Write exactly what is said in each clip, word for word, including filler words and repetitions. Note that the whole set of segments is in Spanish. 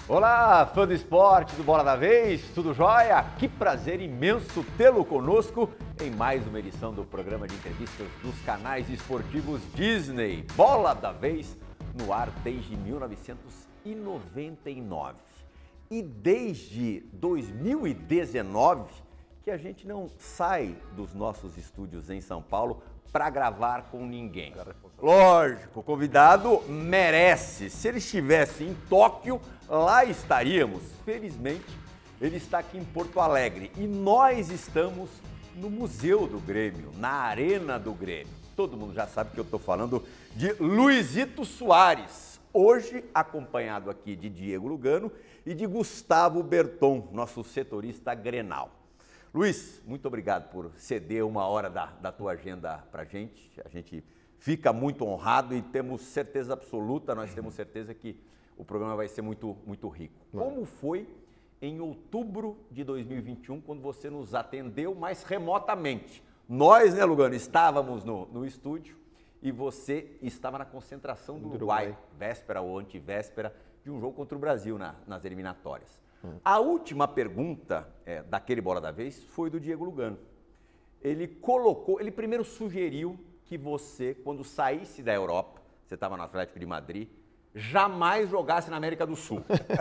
Olá, fã do esporte, do Bola da Vez, tudo jóia? Que prazer imenso tê-lo conosco em mais uma edição do programa de entrevistas dos canais esportivos Disney. Bola da Vez no ar desde mil novecentos e noventa e nove. E desde dois mil e dezenove que a gente não sai dos nossos estúdios em São Paulo para gravar com ninguém. Lógico, o convidado merece. Se ele estivesse em Tóquio, lá estaríamos. Felizmente, ele está aqui em Porto Alegre e nós estamos no Museu do Grêmio, na Arena do Grêmio. Todo mundo já sabe que eu estou falando de Luizito Soares, hoje acompanhado aqui de Diego Lugano e de Gustavo Berton, nosso setorista Grenal. Luiz, muito obrigado por ceder uma hora da, da tua agenda para a gente. A gente fica muito honrado e temos certeza absoluta, nós temos certeza que o programa vai ser muito, muito rico. Como foi em outubro de dois mil e vinte e um, quando você nos atendeu mais remotamente? Nós, né, Lugano, estávamos no, no estúdio e você estava na concentração do Uruguai, véspera ou antivéspera de um jogo contra o Brasil na, nas eliminatórias. A última pergunta é, daquele Bola da Vez foi do Diego Lugano. Ele colocou, ele primeiro sugeriu que você, quando saísse da Europa, você estava no Atlético de Madrid, jamais jogasse na América do Sul.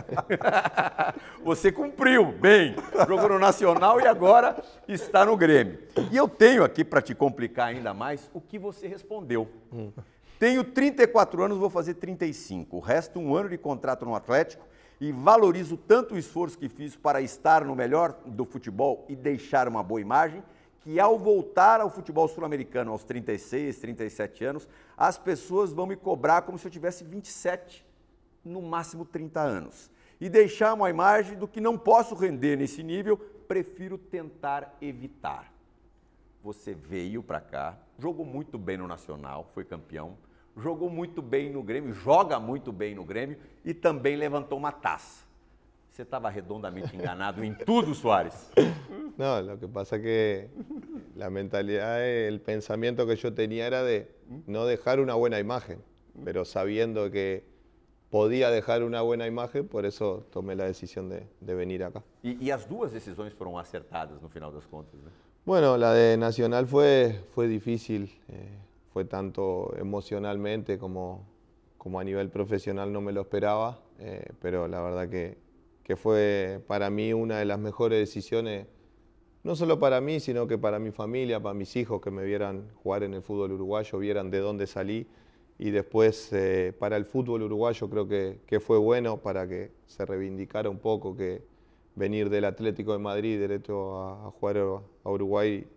Você cumpriu bem, jogou no Nacional e agora está no Grêmio. E eu tenho aqui, para te complicar ainda mais, o que você respondeu. Hum. Tenho trinta e quatro anos, vou fazer trinta e cinco. O resto, um ano de contrato no Atlético. E valorizo tanto o esforço que fiz para estar no melhor do futebol e deixar uma boa imagem, que ao voltar ao futebol sul-americano aos trinta e seis, trinta e sete anos, as pessoas vão me cobrar como se eu tivesse vinte e sete, no máximo trinta anos. E deixar uma imagem do que não posso render nesse nível, prefiro tentar evitar. Você veio para cá, jogou muito bem no Nacional, foi campeão, jogou muito bem no Grêmio, joga muito bem no Grêmio e também levantou uma taça. Você estava redondamente enganado en todo, Suárez. No, lo que pasa que la mentalidad, el pensamiento que yo tenía era de no dejar una buena imagen, pero sabiendo que podía dejar una buena imagen, por eso tomé la decisión de, de venir acá. E, e as duas decisões foram acertadas no final das contas, né? Bueno, la de Nacional fue, fue difícil. Eh, Fue tanto emocionalmente como, como a nivel profesional, no me lo esperaba, eh, pero la verdad que, que fue para mí una de las mejores decisiones, no solo para mí, sino que para mi familia, para mis hijos que me vieran jugar en el fútbol uruguayo, vieran de dónde salí, y después eh, para el fútbol uruguayo creo que, que fue bueno para que se reivindicara un poco, que venir del Atlético de Madrid derecho a, a jugar a Uruguay,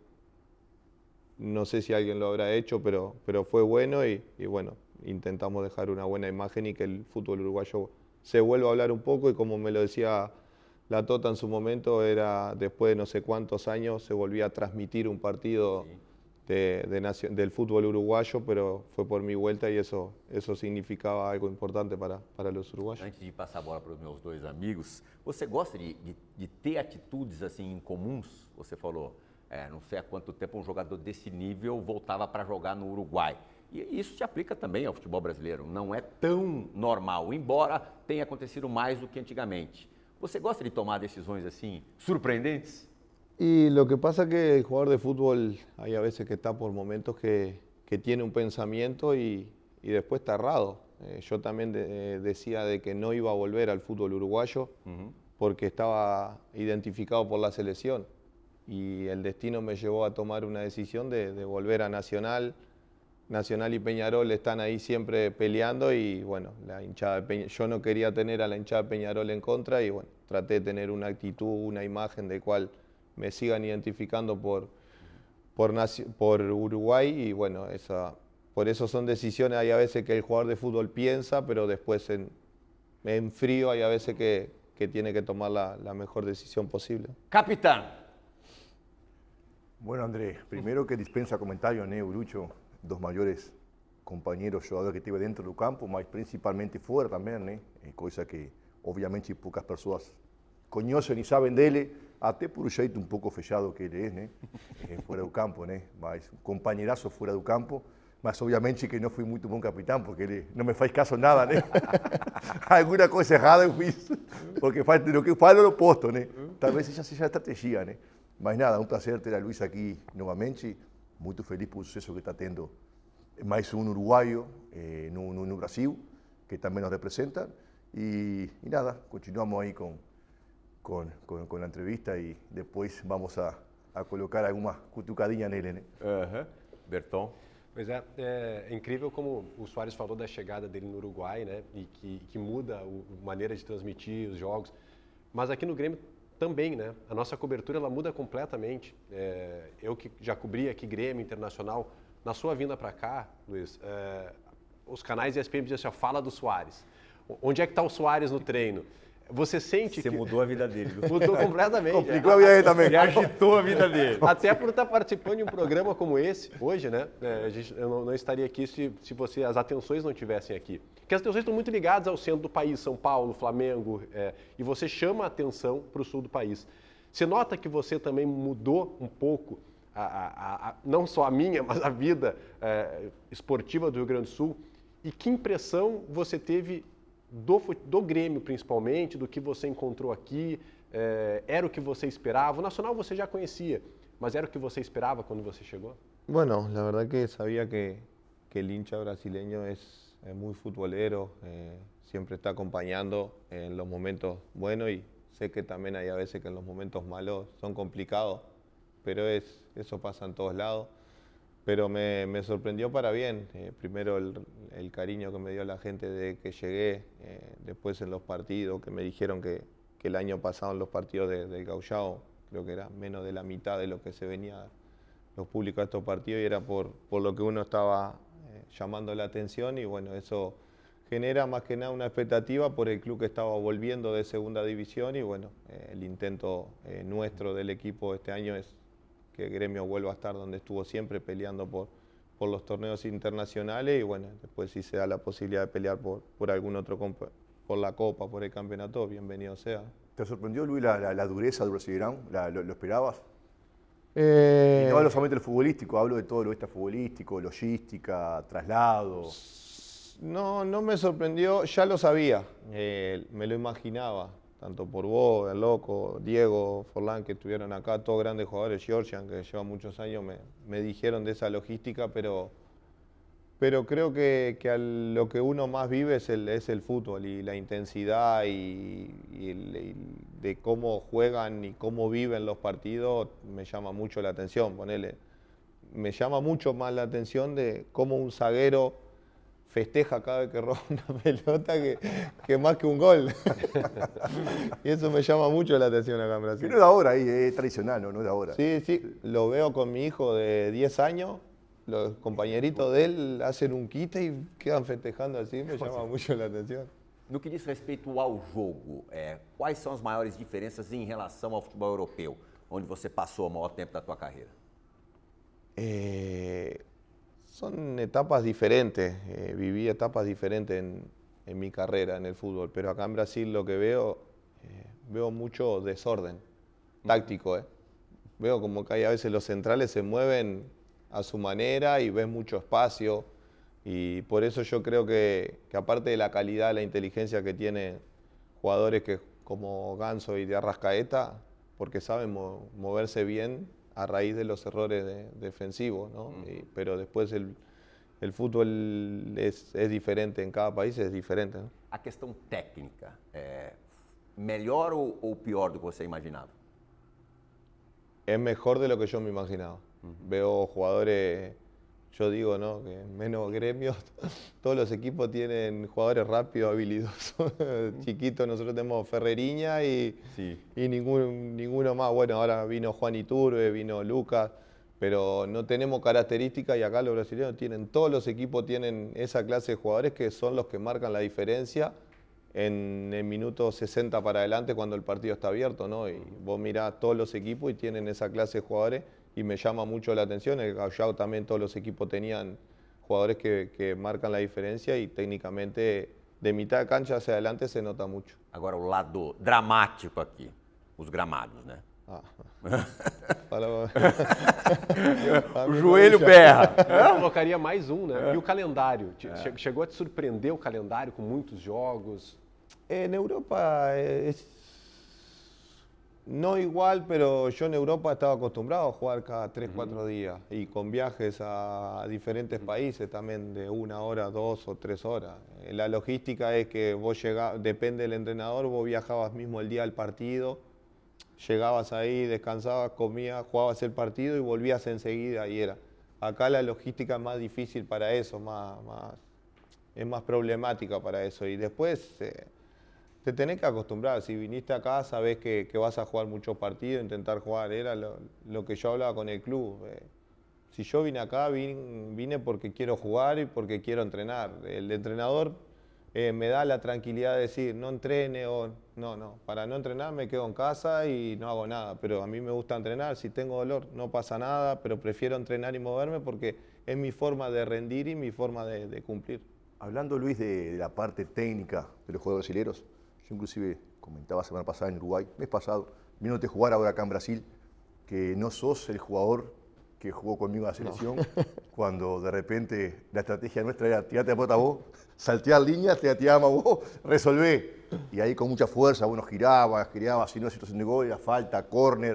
no sé si alguien lo habrá hecho, pero, pero fue bueno y, y bueno, intentamos dejar una buena imagen y que el fútbol uruguayo se vuelva a hablar un poco y como me lo decía la Tota en su momento, era después de no sé cuántos años se volvía a transmitir un partido de, de nacio, del fútbol uruguayo, pero fue por mi vuelta y eso, eso significaba algo importante para, para los uruguayos. Antes de passar a bola para os meus dois amigos, você gosta de, de, de ter atitudes assim incomuns? Você falou... É, não sei há quanto tempo um jogador desse nível voltava para jogar no Uruguai. E isso se aplica também ao futebol brasileiro. Não é tão normal, embora tenha acontecido mais do que antigamente. Você gosta de tomar decisões assim, surpreendentes? Y lo que pasa es que el jugador de fútbol hay a veces que está por momentos que, que tiene un pensamiento y, y después está errado. Eh, yo también de, eh, decía de que no iba a volver al fútbol uruguayo uh-huh. porque estaba identificado por la selección. Y el destino me llevó a tomar una decisión de, de volver a Nacional. Nacional y Peñarol están ahí siempre peleando y bueno, la hinchada de Peña, yo no quería tener a la hinchada de Peñarol en contra y bueno, traté de tener una actitud, una imagen de cual me sigan identificando por, por, por Uruguay y bueno, esa, por eso son decisiones, hay a veces que el jugador de fútbol piensa, pero después en, en frío hay a veces que, que tiene que tomar la, la mejor decisión posible. Capitán. Bueno, André, primero que dispensa comentário, né, Urucho, dos maiores companheiros jogadores que tive dentro do campo, mas principalmente fora também, né, coisa que obviamente poucas pessoas conhecem e sabem dele, até por o jeito um pouco fechado que ele é, né, fora do campo, né, mas um companheiraço fora do campo, mas obviamente que não fui muito bom capitão, porque ele não me faz caso nada, né? Alguma coisa errada eu fiz, porque faz o que falo no posto, né? Talvez essa seja a estratégia, né? Mas nada, um prazer ter a Luís aqui novamente, muito feliz por o sucesso que está tendo mais um uruguaio eh, no, no, no Brasil, que também nos representa, e, e nada, continuamos aí com, com, com, com a entrevista e depois vamos a, a colocar alguma cutucadinha nele, né? Uhum. Berton? Pois é, é, é incrível como o Soares falou da chegada dele no Uruguai, né, e que, que muda a maneira de transmitir os jogos, mas aqui no Grêmio também, né, a nossa cobertura ela muda completamente. É, eu que já cobri aqui Grêmio Internacional, na sua vinda para cá, Luiz, é, os canais E S P N diziam assim, ó, fala do Soares. Onde é que está o Soares no treino? Você sente Você que... mudou a vida dele. Mudou completamente. Complicou a vida dele também. E agitou a vida dele. Até por estar participando de um programa como esse, hoje, né? É, a gente, eu não, não estaria aqui se, se você, as atenções não estivessem aqui. Porque as atenções estão muito ligadas ao centro do país, São Paulo, Flamengo, é, e você chama a atenção para o sul do país. Você nota que você também mudou um pouco, a, a, a, não só a minha, mas a vida é, esportiva do Rio Grande do Sul, e que impressão você teve Do, do Grêmio, principalmente, do que você encontrou aqui, é, era o que você esperava? O Nacional você já conhecia, mas era o que você esperava quando você chegou? Bueno, la verdad que sabía que, que el hincha brasileño es, es muy futbolero, eh, siempre está acompañando en los momentos buenos y sé que también hay a veces que en los momentos malos son complicados, pero es, eso pasa en todos lados. Pero me, me sorprendió para bien. Eh, primero el, el cariño que me dio la gente de que llegué, eh, después en los partidos, que me dijeron que, que el año pasado en los partidos de, del Gauchao, creo que era menos de la mitad de lo que se venía los públicos a estos partidos y era por, por lo que uno estaba eh, llamando la atención y bueno, eso genera más que nada una expectativa por el club que estaba volviendo de segunda división y bueno, eh, el intento eh, nuestro del equipo este año es que Gremio vuelva a estar donde estuvo siempre, peleando por, por los torneos internacionales y bueno, después si se da la posibilidad de pelear por, por algún otro, por la Copa, por el campeonato, bienvenido sea. ¿Te sorprendió, Luis, la, la, la dureza del Brasileirão? La, lo, ¿Lo esperabas? Eh... Y no hablo solamente del futbolístico, hablo de todo lo extra futbolístico, logística, traslado. No, no me sorprendió, ya lo sabía, eh, me lo imaginaba. Tanto por vos, el Loco, Diego, Forlán, que estuvieron acá, todos grandes jugadores, Georgian, que lleva muchos años, me, me dijeron de esa logística, pero, pero creo que, que lo que uno más vive es el, es el fútbol y la intensidad y, y, el, y de cómo juegan y cómo viven los partidos me llama mucho la atención. Ponele, me llama mucho más la atención de cómo un zaguero festeja cada vez que roba una pelota que, que más que un gol. Y eso me llama mucho la atención acá en Brasil. Que no es de ahora, ahí, es tradicional, no, no es de ahora. Sí, sí, lo veo con mi hijo de diez años, los compañeritos de él hacen un quite y quedan festejando así, me llama mucho la atención. No que diz respeito ao jogo, é, quais são as maiores diferenças em relação ao futebol europeu, onde você passou o maior tempo da tua carreira? Eh... Son etapas diferentes, eh, viví etapas diferentes en, en mi carrera en el fútbol, pero acá en Brasil lo que veo, eh, veo mucho desorden táctico. Eh. Veo como que hay a veces los centrales se mueven a su manera y ves mucho espacio y por eso yo creo que, que aparte de la calidad, la inteligencia que tienen jugadores que, como Ganso y de Arrascaeta, porque saben mo moverse bien, a raíz de los errores de, defensivos, ¿no? Mm. Y, pero después el, el fútbol es, es diferente, en cada país es diferente, ¿no? A questão técnica, é melhor ou, ou pior do que você imaginava? Es mejor de lo que yo me imaginaba. Uh-huh. Veo jugadores, yo digo, ¿no? Que menos gremios, todos los equipos tienen jugadores rápidos, habilidosos, uh-huh. chiquitos. Nosotros tenemos Ferreriña y, sí. y ningún, ninguno más. Bueno, ahora vino Juan Iturbe, vino Lucas, pero no tenemos características y acá los brasileños tienen, todos los equipos tienen esa clase de jugadores que son los que marcan la diferencia en el minuto sesenta para adelante cuando el partido está abierto, ¿no? Y vos mirás todos los equipos y tienen esa clase de jugadores y me llama mucho la atención. El Gauchao también todos los equipos tenían jugadores que, que marcan la diferencia y técnicamente de mitad de cancha hacia adelante se nota mucho. Agora o lado dramático aqui, os gramados, né? Ah. Para... O joelho berra. Eu colocaria mais um, né? E o calendário? É. Chegou a te surpreender o calendário com muitos jogos? En Europa es no igual, pero yo en Europa estaba acostumbrado a jugar cada tres, cuatro días y con viajes a diferentes países también de una hora, dos o tres horas. La logística es que vos llegás, depende del entrenador, vos viajabas mismo el día del partido, llegabas ahí, descansabas, comías, jugabas el partido y volvías enseguida y era. Acá la logística es más difícil para eso, más, más, es más problemática para eso y después... Eh, Te tenés que acostumbrar, si viniste acá sabés que, que vas a jugar muchos partidos, intentar jugar, era lo, lo que yo hablaba con el club. Eh, si yo vine acá, vine, vine porque quiero jugar y porque quiero entrenar. El entrenador eh, me da la tranquilidad de decir, no entrene o... No, no, para no entrenar me quedo en casa y no hago nada, pero a mí me gusta entrenar, si tengo dolor no pasa nada, pero prefiero entrenar y moverme porque es mi forma de rendir y mi forma de, de cumplir. Hablando, Luis, de, de la parte técnica de los jugadores brasileños, yo inclusive comentaba semana pasada en Uruguay, mes pasado, viéndote jugar ahora acá en Brasil, que no sos el jugador que jugó conmigo en la selección, no. Cuando de repente la estrategia nuestra era tirarte la pelota vos, saltear líneas, te tirábamos vos, resolvé. Y ahí con mucha fuerza, bueno, giraba, giraba, si no, situación de gol, era falta, córner,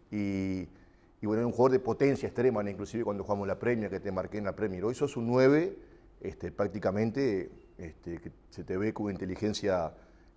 y, y bueno, era un jugador de potencia extrema, inclusive cuando jugamos la Premier, que te marqué en la Premier. Hoy sos un nueve, este, prácticamente, este, que se te ve con inteligencia...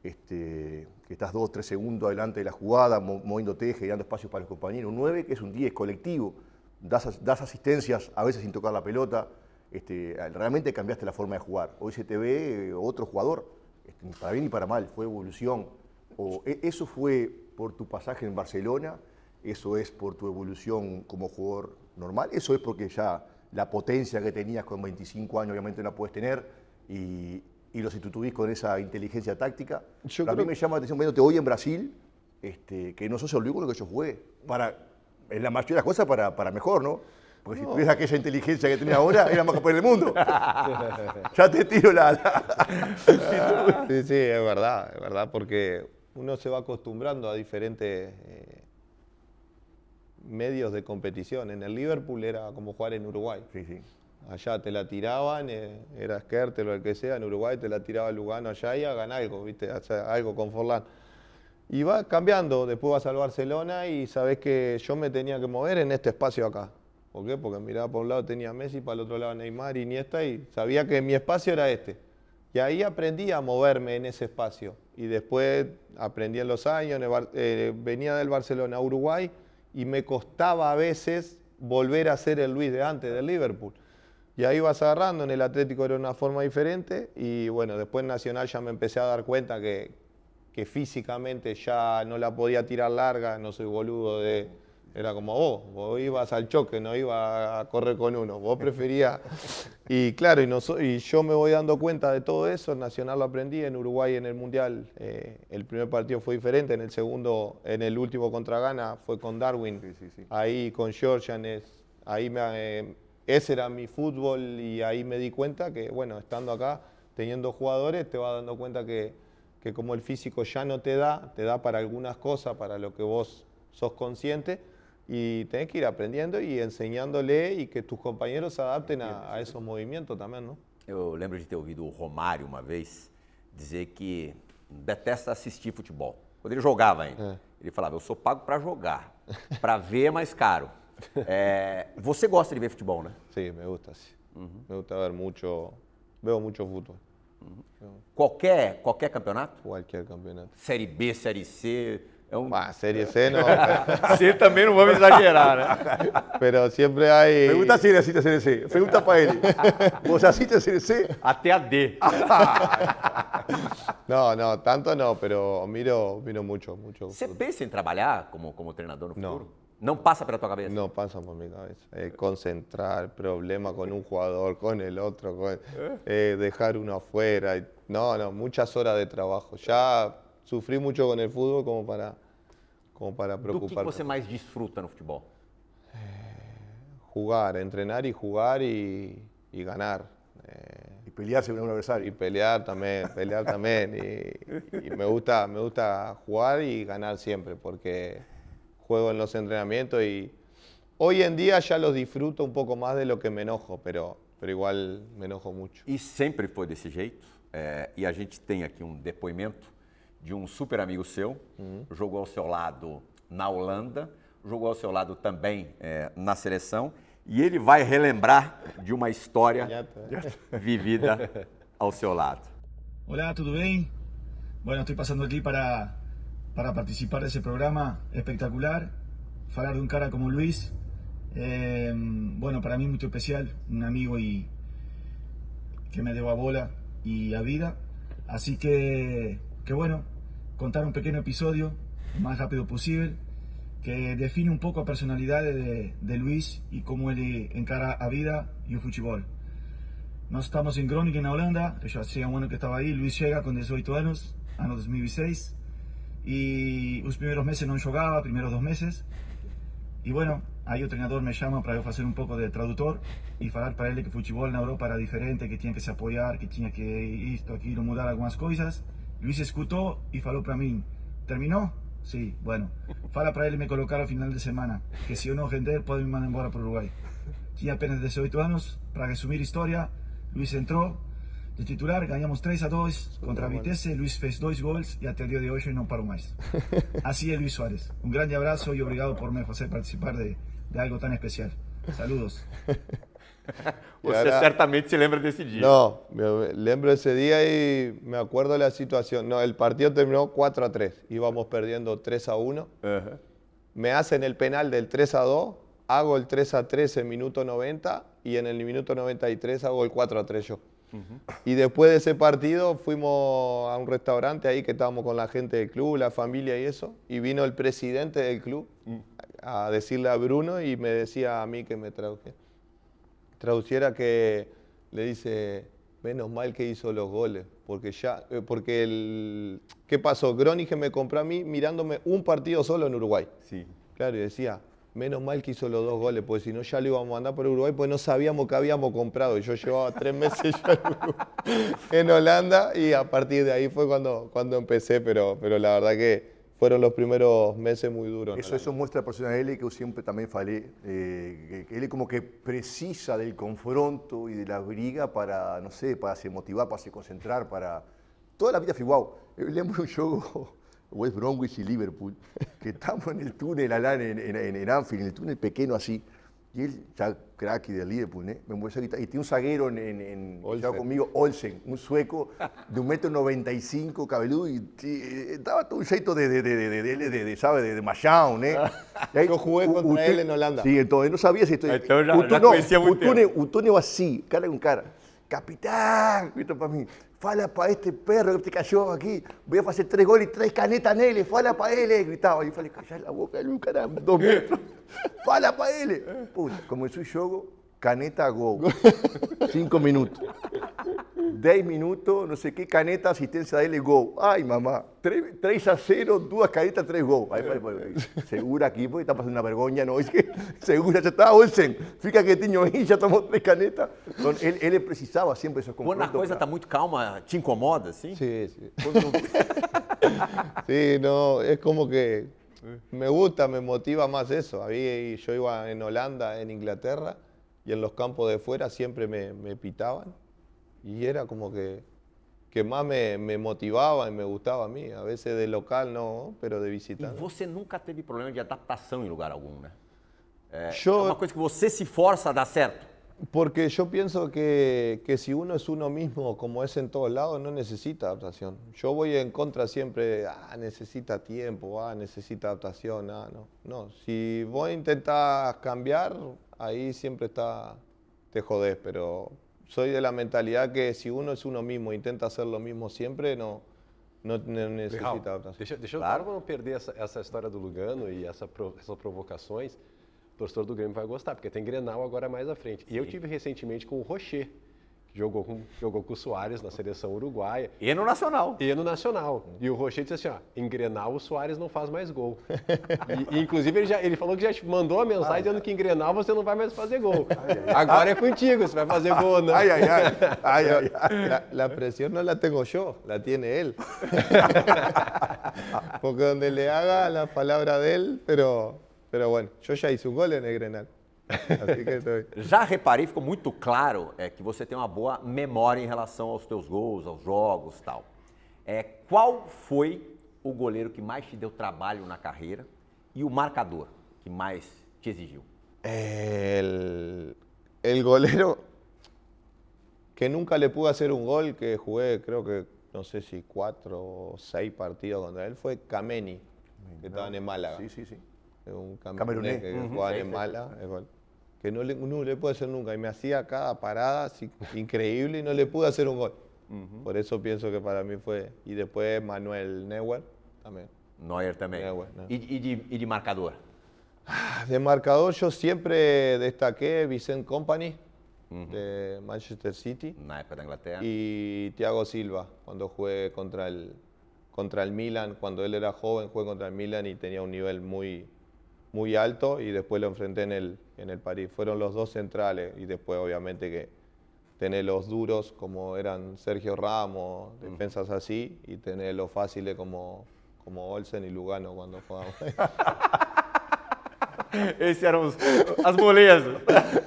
Este, que estás dos, tres segundos adelante de la jugada, moviéndote, generando espacios para los compañeros. Un nueve que es un diez colectivo, das, das asistencias a veces sin tocar la pelota. Este, realmente cambiaste la forma de jugar. Hoy se te ve otro jugador, este, para bien y para mal, fue evolución. O, ¿Eso fue por tu pasaje en Barcelona? ¿Eso es por tu evolución como jugador normal? ¿Eso es porque ya la potencia que tenías con veinticinco años obviamente no la puedes tener? Y, y lo sustituís con esa inteligencia táctica. Yo a mí me llama la atención viéndote hoy en Brasil, este, que no sos el único con lo que yo jugué. Para, en la mayoría de las cosas para, para mejor, ¿no? Porque no. Si tuvieras aquella inteligencia que tenía ahora, era más capaz del mundo. Ya te tiro la... la... Sí, sí, es verdad, es verdad, porque uno se va acostumbrando a diferentes eh, medios de competición. En el Liverpool era como jugar en Uruguay. Sí, sí. Allá te la tiraban, eh, era Skertel o el que sea, en Uruguay te la tiraba Lugano allá y hagan algo, ¿viste? Hacer algo con Forlán. Y va cambiando, después vas al Barcelona y sabés que yo me tenía que mover en este espacio acá. ¿Por qué? Porque miraba por un lado tenía Messi, para el otro lado Neymar, Iniesta y sabía que mi espacio era este. Y ahí aprendí a moverme en ese espacio. Y después aprendí en los años, eh, venía del Barcelona a Uruguay y me costaba a veces volver a ser el Luis de antes del Liverpool. Y ahí vas agarrando, en el Atlético era una forma diferente y bueno, después en Nacional ya me empecé a dar cuenta que, que físicamente ya no la podía tirar larga, no soy boludo de... Era como vos, vos ibas al choque, no ibas a correr con uno, vos preferías... Y claro, y, no, y yo me voy dando cuenta de todo eso, en Nacional lo aprendí, en Uruguay en el Mundial eh, el primer partido fue diferente, en el segundo, en el último contra Ghana fue con Darwin, sí, sí, sí. Ahí con Georgian, ahí me... Eh, ese era mi fútbol y ahí me di cuenta que, bueno, estando acá, teniendo jugadores, te vas dando cuenta que, que como el físico ya no te da, te da para algunas cosas, para lo que vos sos consciente, y tenés que ir aprendiendo y enseñándole y que tus compañeros se adapten a, a esos movimientos también, ¿no? Eu lembro de ter ouvido o Romário uma vez dizer que detesta assistir futebol. Quando ele jogava ainda, é. Ele falava, eu sou pago para jogar, para ver é mais caro. É, você gosta de ver futebol, né? Sí, me gusta, sí. Uh-huh. Me gusta ver mucho, veo mucho fútbol. Uh-huh. Qualquer, qualquer campeonato? Qualquer campeonato. Série B, Série C... É um... Ah, Série C no. C também não vamos exagerar, né? Pero siempre hay... Pregunta si necesita Série C. Pregunta para ele. ¿Você assiste a Série C? Até a D. No, no, tanto no, pero miro, miro mucho, mucho. Você pensa em trabalhar como, como treinador no futuro? No. ¿No pasa por tu cabeza? No pasa por mi cabeza. Eh, concentrar, problema con un jugador, con el otro, con, eh, dejar uno afuera. No, no, muchas horas de trabajo. Ya sufrí mucho con el fútbol como para, como para preocuparme. Do que você mais desfruta no futebol? Eh, jugar, entrenar y jugar y, y ganar. Eh, y pelearse con un adversario. Y pelear también, pelear también. Y, y me gusta, me gusta jugar y ganar siempre, porque... juego en los entrenamientos y hoy en día ya los disfruto un poco más de lo que me enojo, pero, pero igual me enojo mucho. E sempre foi desse jeito. É, e a gente tem aqui um depoimento de um super amigo seu, uhum. jogou ao seu lado na Holanda, jogou ao seu lado também é, na seleção, e ele vai relembrar de uma história vivida ao seu lado. Olá, tudo bem? Bueno, estoy pasando aquí para, para participar de ese programa espectacular, falar de un cara como Luis, eh, bueno, para mí muy especial, un amigo y que me debo a bola y a vida, así que, que bueno, contar un pequeño episodio, lo más rápido posible, que define un poco a personalidad de, de Luis y cómo él encara a vida y el fútbol. Nós estamos em Groningen, na Holanda, eu já tinha um ano que estava aí, Luis chega com dezoito anos, ano dois mil e seis, e os primeiros meses não jogava, primeiros dois meses, e bueno, aí o treinador me chama para eu fazer um pouco de tradutor e falar para ele que o futebol na Europa era diferente, que tinha que se apoiar, que tinha que isto, aquilo, mudar algumas coisas. Luis escutou e falou para mim, terminou? Sim, bueno, fala para ele me colocar ao final de semana, que se eu não render pode me mandar embora para o Uruguai. Tinha apenas dezoito anos, para resumir a história, Luis entrou de titular, ganhamos três a dois contra a Vitesse, Luis fez dois gols e até o dia de hoje não parou mais. Assim é Luis Suárez. Um grande abraço e obrigado por me fazer participar de, de algo tão especial. Saludos. Você ahora, certamente se lembra desse dia. No, me lembro ese día y me acuerdo de la situación. No, el partido terminó cuatro a tres, íbamos perdiendo tres a uno. Uh-huh. Me hacen el penal del tres a dos, hago el tres a tres en minuto noventa y en el minuto noventa y tres hago el cuatro a tres yo. Uh-huh. Y después de ese partido fuimos a un restaurante ahí que estábamos con la gente del club, la familia y eso, y vino el presidente del club uh-huh. a decirle a Bruno y me decía a mí que me tradujera. traduciera que le dice, menos mal que hizo los goles, porque ya, porque el, ¿qué pasó? Groningen me compró a mí mirándome un partido solo en Uruguay. Sí. Claro, y decía, menos mal que hizo los dos goles, porque si no ya lo íbamos a mandar por Uruguay, pues no sabíamos que habíamos comprado. Y yo llevaba tres meses ya en Holanda y a partir de ahí fue cuando, cuando empecé, pero, pero la verdad que fueron los primeros meses muy duros. Eso, eso muestra a persona de él que yo siempre también falé, eh, que él como que precisa del confronto y de la briga para, no sé, para se motivar, para se concentrar, para... Toda la vida fue igual. Yo lembro un juego West Bromwich y Liverpool, que estamos en el túnel allá en, en, en, en Anfield, en el túnel pequeño así, y él, ya crack de Liverpool, ¿eh? Me empezó a gritar, y tiene un zaguero en, en, en conmigo, Olsen, un sueco de un metro noventa y cinco, cabeludo, y, y estaba todo un jeito de, de, de, de, de, de, de, de, ¿sabe? De, de Mayaun, ¿eh? Y ahí, Yo jugué contra Utune, él en Holanda. Sí, entonces no sabía si estoy... Entonces, ya, ya conocía muy bien. Utune así, cara con cara. Capitán, grito para mí, fala para este perro que te cayó aquí, voy a hacer tres goles y tres canetas nele, fala para él, gritaba. Y yo falei, callá la boca, Lucas, dos metros, fala para él. Puta, comenzó el juego, caneta, go, cinco minutos. diez minutos, no sé qué, caneta, asistencia de él, go. Ay, mamá, tres a cero, dos canetas, tres go. Aí falei, segura aqui, porque está pasando una vergonha, ¿no? Segura, ya está, Olsen, fica quietinho aí, já tomou tres canetas. Então, ele, ele precisava sempre esos confrontos. Quando a coisa está muito calma, ¿te incomoda, sí? Sí, sí. Sí, no, es como que me gusta, me motiva más eso. A mí, yo iba en Holanda, en Inglaterra, y en los campos de fuera siempre me, me pitaban. Y era como que, que más me, me motivava e me gostava a mim. A vezes de local não, pero de visitante. E você nunca teve problema de adaptação em lugar algum, né? É, yo, é uma coisa que você se força a dar certo. Porque yo pienso que, que si uno es uno mismo, como es en todos lados, no necesita adaptación. Yo voy en contra siempre, ah, necesita tiempo, ah, necesita adaptación, ah, no. No, si vos intentás cambiar, ahí siempre está, te jodés, pero... Soy de la mentalidad que si uno es uno mismo e intenta hacer lo mismo siempre, no, no, no necesita adaptação. Deixa, deixa claro. eu claro, não perder essa, essa história do Lugano e essa, essas provocações. O torcedor do Grêmio vai gostar, porque tem Grenal agora mais à frente. Sim. E eu tive recentemente com o Rocher, que jogou com, jogou com o Suárez na seleção uruguaia. E no Nacional. E no Nacional. E o Rocher disse assim, ó, em Grenal o Suárez não faz mais gol. E, e inclusive ele, já, ele falou que já mandou a mensagem ai, dizendo ai. que em Grenal você não vai mais fazer gol. Ai, ai, agora ai. é contigo, você vai fazer gol, não. Ai, ai, ai. ai, ai, ai. La, la presión no la tengo yo, la tiene él. Porque donde le haga la palabra de él, pero... pero bueno, yo ya hice un gol en el Grenal. Assim que estoy. Já reparei, ficou muito claro é, que você tem uma boa memória em relação aos teus gols, aos jogos e tal. É, qual foi o goleiro que mais te deu trabalho na carreira e o marcador que mais te exigiu? El, el golero que nunca le pude hacer un gol, que jugué creo que, no sé si cuatro o seis partidos contra él, fue Kameni, que estaban en Málaga. Sí, sí, sí. Un Camerunés. que Ujú, jugaban sí, en sí, Málaga, el gol. Que no le, no le pude hacer nunca. Y me hacía cada parada así, increíble y no le pude hacer un gol. Uhum. Por eso pienso que para mí fue. Y después Manuel Neuer también. Neuer também. Neuer, né? E, e, de, e de marcador? De marcador yo siempre destaqué Vicente Kompany Uhum. de Manchester City Na época da Inglaterra. y Thiago Silva cuando jugué contra el, contra el Milan. Cuando él era joven jugué contra el Milan y tenía un nivel muy, muy alto y después lo enfrenté en el, en el París. Fueron los dos centrales y después obviamente que tener los duros como eran Sergio Ramos, defensas así, y tener los fáciles como, como Olsen y Lugano cuando jugaban. Esses eram os, as molezas.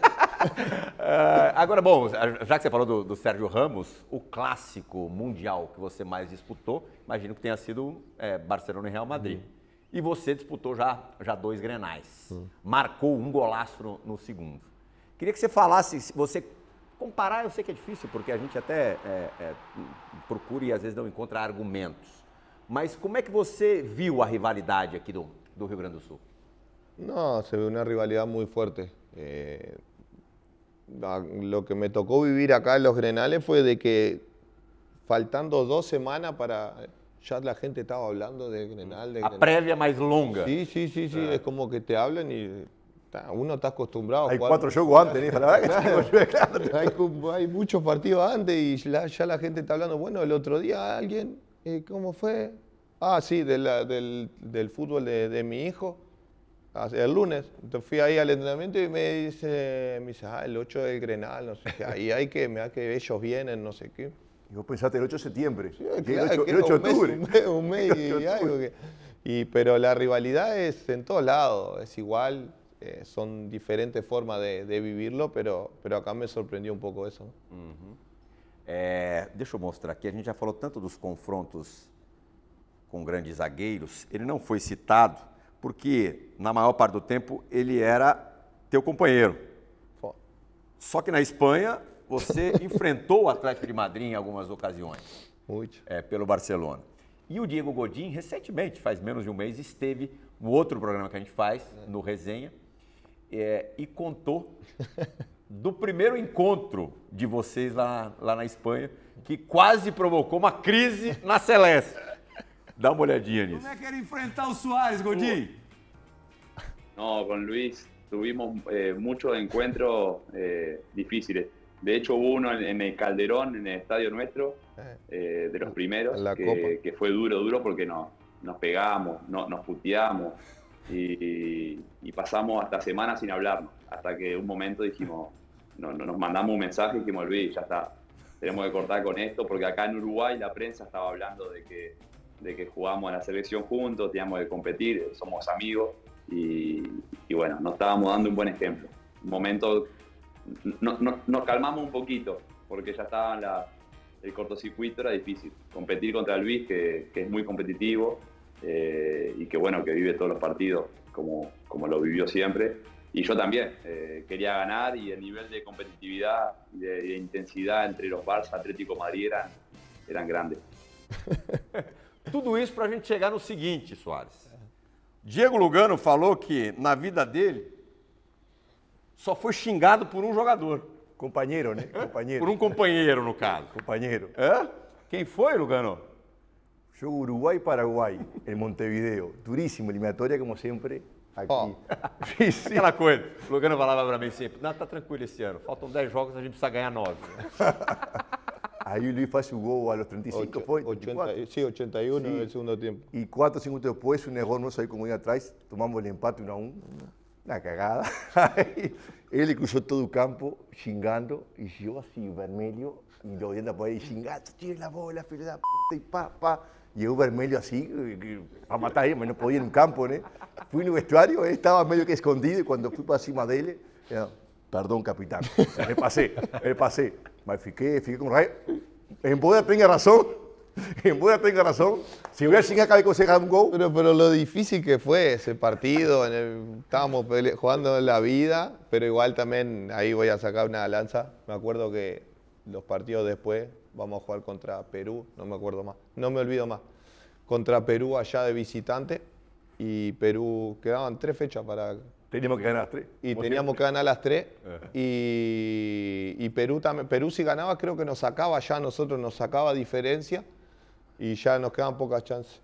Uh, agora, bom, já que você falou do, do Sérgio Ramos, o clássico mundial que você mais disputou, imagino que tenha sido é, Barcelona e Real Madrid. Uhum. E você disputou já, já dois Grenais. Uhum. Marcou um golaço no, no segundo. Queria que você falasse, se você comparar, eu sei que é difícil, porque a gente até é, é, procura e às vezes não encontra argumentos. Mas como é que você viu a rivalidade aqui do, do Rio Grande do Sul? No, se ve una rivalidad muy fuerte. Eh, lo que me tocó vivir acá en los Grenales fue de que faltando dos semanas para... Ya la gente estaba hablando de Grenal, de A Grenal. prévia mais longa. Sí, sí, sí, sí, es como que te hablan y uno está acostumbrado. Hay a jugar. cuatro juegos antes, ¿no? La verdad que claro. hay, hay muchos partidos antes y la, ya la gente está hablando. Bueno, el otro día alguien, eh, ¿cómo fue? Ah, sí, de la, del, del fútbol de, de mi hijo. El lunes, entonces fui ahí al entrenamiento y me dice, me dice, ah, el ocho del Grenal, no sé qué, ahí hay que, me da que ellos vienen, no sé qué. Y vos pensaste el ocho de septiembre, Sí, el claro, ocho, que el era ocho un de mes, octubre. un mes, un mes y algo. Que, y, pero la rivalidad es en todos lados, es igual, eh, son diferentes formas de, de vivirlo, pero, pero acá me sorprendió un poco eso. Uhum. É, deixa eu mostrar aqui, a gente já falou tanto dos confrontos com grandes zagueiros, ele não foi citado porque na maior parte do tempo ele era teu companheiro. Só que na Espanha você enfrentou o Atlético de Madrid em algumas ocasiões, Muito. é, pelo Barcelona. E o Diego Godin, recentemente, faz menos de um mês, esteve no outro programa que a gente faz, no Resenha, é, e contou do primeiro encontro de vocês lá, lá na Espanha, que quase provocou uma crise na Celeste. Dá uma olhadinha nisso. ¿Cómo es que era enfrentar a Suárez, Godín? No, con Luis tuvimos eh, muchos encuentros eh, difíciles. De hecho, hubo uno en, en el Calderón, en el estadio nuestro, eh, de los primeros, La que, Copa. que fue duro, duro porque no, nos pegamos, no, nos puteamos y, y pasamos hasta semanas sin hablarnos. Hasta que un momento dijimos, no, no, nos mandamos un mensaje y dijimos, Luis, ya está, tenemos que cortar con esto, porque acá en Uruguay la prensa estaba hablando de que, de que jugamos en la selección juntos, teníamos que competir, somos amigos. Y, y bueno, nos estábamos dando un buen ejemplo. Un momento, no, no, nos calmamos un poquito, porque ya estaba en la, el cortocircuito, era difícil. Competir contra Luis, que, que es muy competitivo, eh, y que bueno, que vive todos los partidos como, como lo vivió siempre. Y yo también, eh, quería ganar, y el nivel de competitividad y de, de intensidad entre los Barça, Atlético Madrid eran, eran grandes. Tudo isso para a gente chegar no seguinte, Soares. Diego Lugano falou que na vida dele só foi xingado por um jogador. Compañero, ¿no? Compañero. Por um companheiro, no caso. Compañero. É? Quem foi, Lugano? Yo Uruguay-Paraguay, en Montevideo. Durísimo, eliminatoria como siempre, aquí. Oh. Sí, sí. Aquela coisa. O Lugano falava para mim sempre, não, tá tranquilo esse ano. Faltam dez jogos, a gente precisa ganhar nove. Ahí Luis hace un gol a los treinta y cinco, fue. ochenta, sí, ochenta y uno Sí. del segundo tiempo. Y cuatro cinco minutos después, un error nuestro ahí como iba atrás, tomamos el empate uno a uno. Una cagada. Él cruzó todo el campo, xingando, y yo así, vermelho, y lo viendo por ahí, xingando, tira la bola, filho da puta, y pa, pa. Llegó vermelho así, para matar a él, no podía en un campo, ¿no? fui no vestuário, ele estava meio que escondido, e quando fui para cima dele, eu, perdão, capitão, me passei, me passei. Mas fiquei, fiquei com raiva. Embora tenha razão, embora tenga razón, si hubiera sin acá conseguir un gol. Pero, pero lo difícil que fue ese partido, en el, estábamos pele, jugando en la vida, pero igual también ahí voy a sacar una lanza. Me acuerdo que los partidos después vamos a jugar contra Perú, no me acuerdo más, no me olvido más. Contra Perú allá de visitante y Perú, quedaban tres fechas para... Teníamos que ganar las tres. Y teníamos siempre. que ganar las tres. Uh-huh. y, y Perú también, Perú si ganaba creo que nos sacaba ya, nosotros nos sacaba diferencia y ya nos quedaban pocas chances.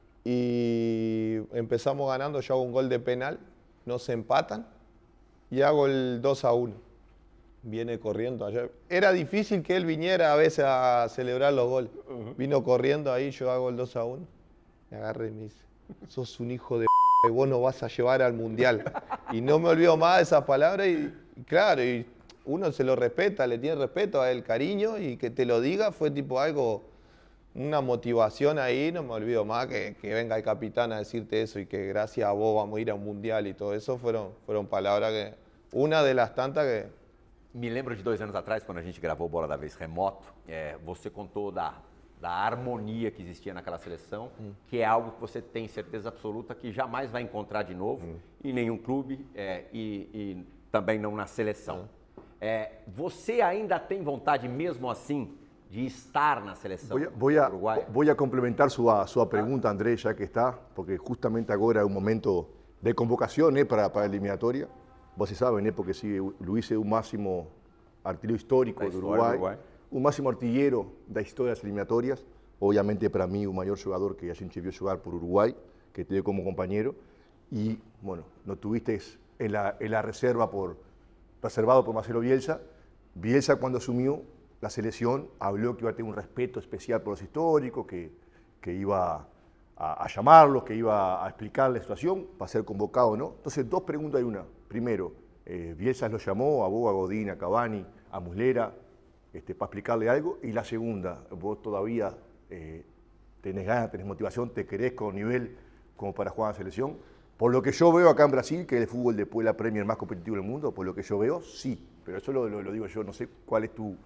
Y empezamos ganando, yo hago un gol de penal, nos empatan y hago el dos a uno. Viene corriendo allá. Era difícil que él viniera a veces a celebrar los goles. Uh-huh. Vino corriendo ahí, yo hago el dos a uno. Me agarré y me dice, sos un hijo de p*** y vos nos vas a llevar al Mundial. Y no me olvido más de esas palabras y, y claro, y uno se lo respeta, le tiene respeto a él, cariño, y que te lo diga fue tipo algo, una motivación ahí, no me olvido más que, que venga el capitán a decirte eso y que gracias a vos vamos a ir a un Mundial y todo eso, fueron, fueron palabras que, una de las tantas que... Me lembro de dois anos atrás, quando a gente gravou Bola da Vez remoto, é, você contou da, da harmonia que existia naquela seleção, hum. que é algo que você tem certeza absoluta que jamais vai encontrar de novo hum. em nenhum clube é, e, e também não na seleção. Hum. É, você ainda tem vontade, mesmo assim, de estar na seleção voy a, voy a, voy a complementar sua, sua pergunta, André, já que está, porque justamente agora é um momento de convocação né, para, para a eliminatória. Vocês sabem, né, porque se Luiz é o máximo artilheiro histórico do Uruguai, Uruguai, o máximo artilheiro da história das eliminatórias, obviamente para mim o maior jogador que a gente viu jogar por Uruguai, que teve como companheiro, e, bueno, não tuviste em la, en la reserva por, reservado por Marcelo Bielsa. Bielsa cuando asumió la selección habló que iba a tener un respeto especial por los históricos, que, que iba a, a llamarlos, que iba a explicar la situación para ser convocado o no. Entonces, dos preguntas hay una. Primero, eh, Bielsa los llamó a vos, a Godín, a Cavani, a Muslera, este, para explicarle algo. Y la segunda, vos todavía eh, tenés ganas, tenés motivación, te querés con nivel como para jugar en la selección. Por lo que yo veo acá en Brasil, que es el fútbol después de la Premier más competitivo del mundo, por lo que yo veo, sí. Pero eso lo, lo, lo digo yo, no sé cuál es tu...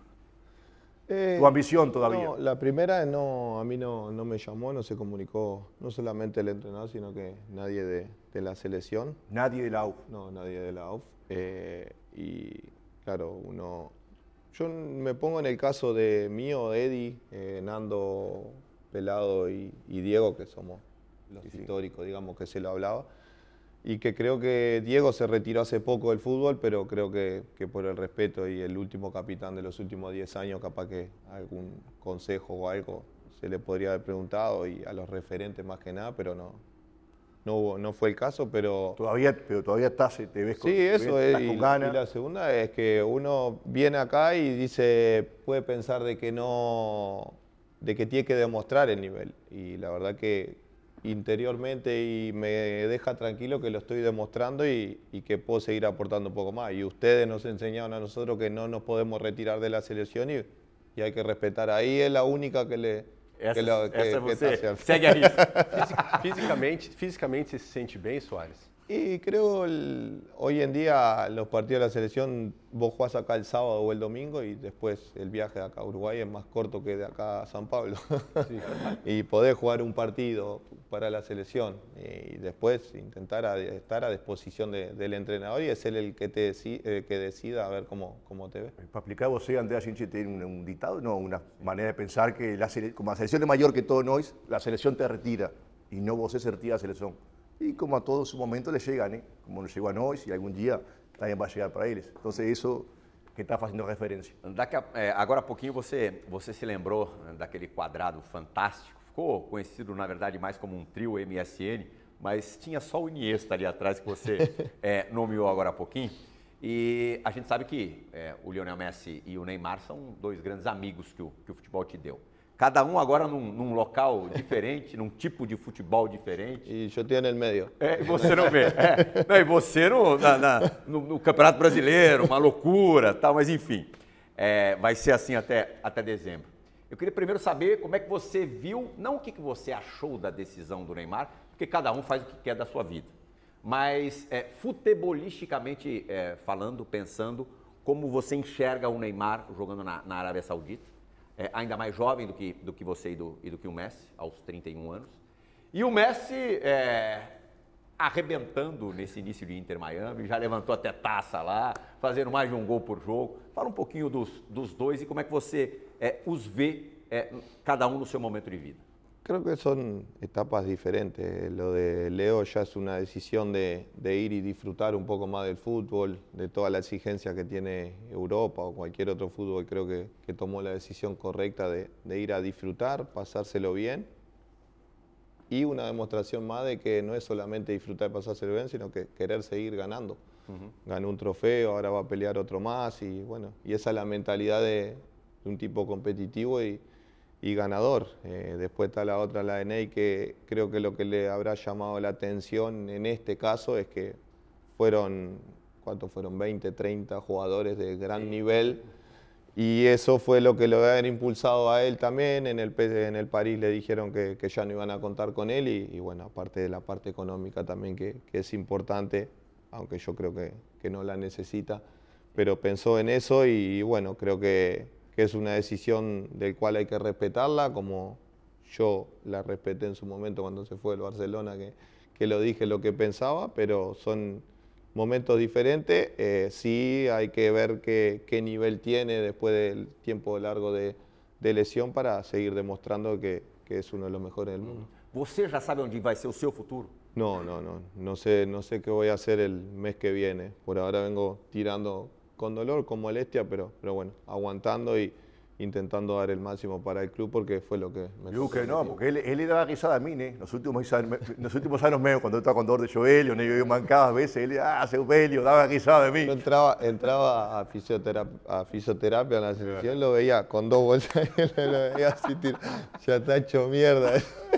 Eh, ¿Tu ambición todavía? No, la primera no, a mí no, no me llamó, no se comunicó, no solamente el entrenador, sino que nadie de, de la selección. ¿Nadie de la U F? No, nadie de la U F. Eh, y claro, uno... Yo me pongo en el caso de mío, Eddie, eh, Nando, Pelado y, y Diego, que somos los sí, históricos, digamos, que se lo hablaba. Y que creo que Diego se retiró hace poco del fútbol, pero creo que, que por el respeto y el último capitán de los últimos diez años, capaz que algún consejo o algo se le podría haber preguntado y a los referentes más que nada, pero no, no, hubo, no fue el caso, pero... Todavía, pero todavía estás, te ves con, sí, eso ves, es, y, con ganas. Y la segunda es que uno viene acá y dice, puede pensar de que no, de que tiene que demostrar el nivel, y la verdad que interiormente y me deja tranquilo que lo estoy demostrando y, y que puedo seguir aportando un poco más. Y ustedes nos enseñaron a nosotros que no nos podemos retirar de la selección y, y hay que respetar. Ahí es la única que le... Essa, que lo, que, essa que você está segue a risco. Fisicamente, fisicamente você se sente bem, Soares? Y creo el, hoy en día los partidos de la selección vos jugás acá el sábado o el domingo y después el viaje de acá a Uruguay es más corto que de acá a San Pablo. Sí. Y podés jugar un partido para la selección y después intentar a, estar a disposición de, del entrenador y es él el que, te deci, eh, que decida a ver cómo, cómo te ve. Para explicar vos, André, a gente tiene un, un dictado, no, una manera de pensar que la, como la selección es mayor que todo nós, la selección te retira y no vos se retira la selección. Y como a todos su momento les llegan, ¿eh? Como nos llegó a nós y algún día también va a llegar para eles. Entonces eso que está fazendo referência. Daqui a, é, agora há pouquinho você, você se lembrou daquele quadrado fantástico, ficou conhecido na verdade mais como um trio M S N, mas tinha só o Iniesta ali atrás que você é, nomeou agora há pouquinho. E a gente sabe que é, o Lionel Messi e o Neymar são dois grandes amigos que o, que o futebol te deu. Cada um agora num, num local diferente, num tipo de futebol diferente. E eu tenho no meio. É, e você não vê. É. Não, e você no, na, na, no, no Campeonato Brasileiro, uma loucura, tal, mas enfim, é, vai ser assim até, até dezembro. Eu queria primeiro saber como é que você viu, não o que, que você achou da decisão do Neymar, porque cada um faz o que quer da sua vida, mas é, futebolisticamente é, falando, pensando, como você enxerga o Neymar jogando na, na Arábia Saudita, é, ainda mais jovem do que, do que você e do, e do que o Messi, aos trinta e um anos. E o Messi é, arrebentando nesse início de Inter Miami, já levantou até taça lá, fazendo mais de um gol por jogo. Fala um pouquinho dos, dos dois e como é que você é, os vê, é, cada um no seu momento de vida. Creo que son etapas diferentes. Lo de Leo ya es una decisión de, de ir y disfrutar un poco más del fútbol, de toda la exigencia que tiene Europa o cualquier otro fútbol. Creo que, que tomó la decisión correcta de, de ir a disfrutar, pasárselo bien. Y una demostración más de que no es solamente disfrutar y pasárselo bien, sino que querer seguir ganando. Uh-huh. Ganó un trofeo, ahora va a pelear otro más y bueno, y esa es la mentalidad de, de un tipo competitivo y, y ganador. Eh, después está la otra, la de Ney, que creo que lo que le habrá llamado la atención en este caso es que fueron, ¿cuántos fueron? veinte, treinta jugadores de gran sí. nivel. Y eso fue lo que lo había impulsado a él también. En el, en el París le dijeron que, que ya no iban a contar con él y, y bueno, aparte de la parte económica también que, que es importante, aunque yo creo que, que no la necesita, pero pensó en eso y, y bueno, creo que, que es una decisión del cual hay que respetarla, como yo la respeté en su momento cuando se fue del Barcelona, que, que lo dije lo que pensaba, pero son momentos diferentes. Eh, sí hay que ver qué, qué nivel tiene después del tiempo largo de, de lesión para seguir demostrando que, que es uno de los mejores del mundo. ¿Você já sabe onde vai ser o seu futuro? No, no, no. No sé, no sé qué voy a hacer el mes que viene. Por ahora vengo tirando con dolor, con molestia, pero, pero bueno, aguantando y intentando dar el máximo para el club porque fue lo que me Yo que no, porque él, él le daba risada a mí, ¿eh? Los últimos años, los últimos años medio, cuando estaba con dolor de Joelio, ¿no? Yo mancaba a veces, él ah, Joelio, daba risada de mí. Yo entraba, entraba a fisioterapia, a fisioterapia en la selección, lo veía con dos bolsas, lo veía así, tiro, ya está hecho mierda.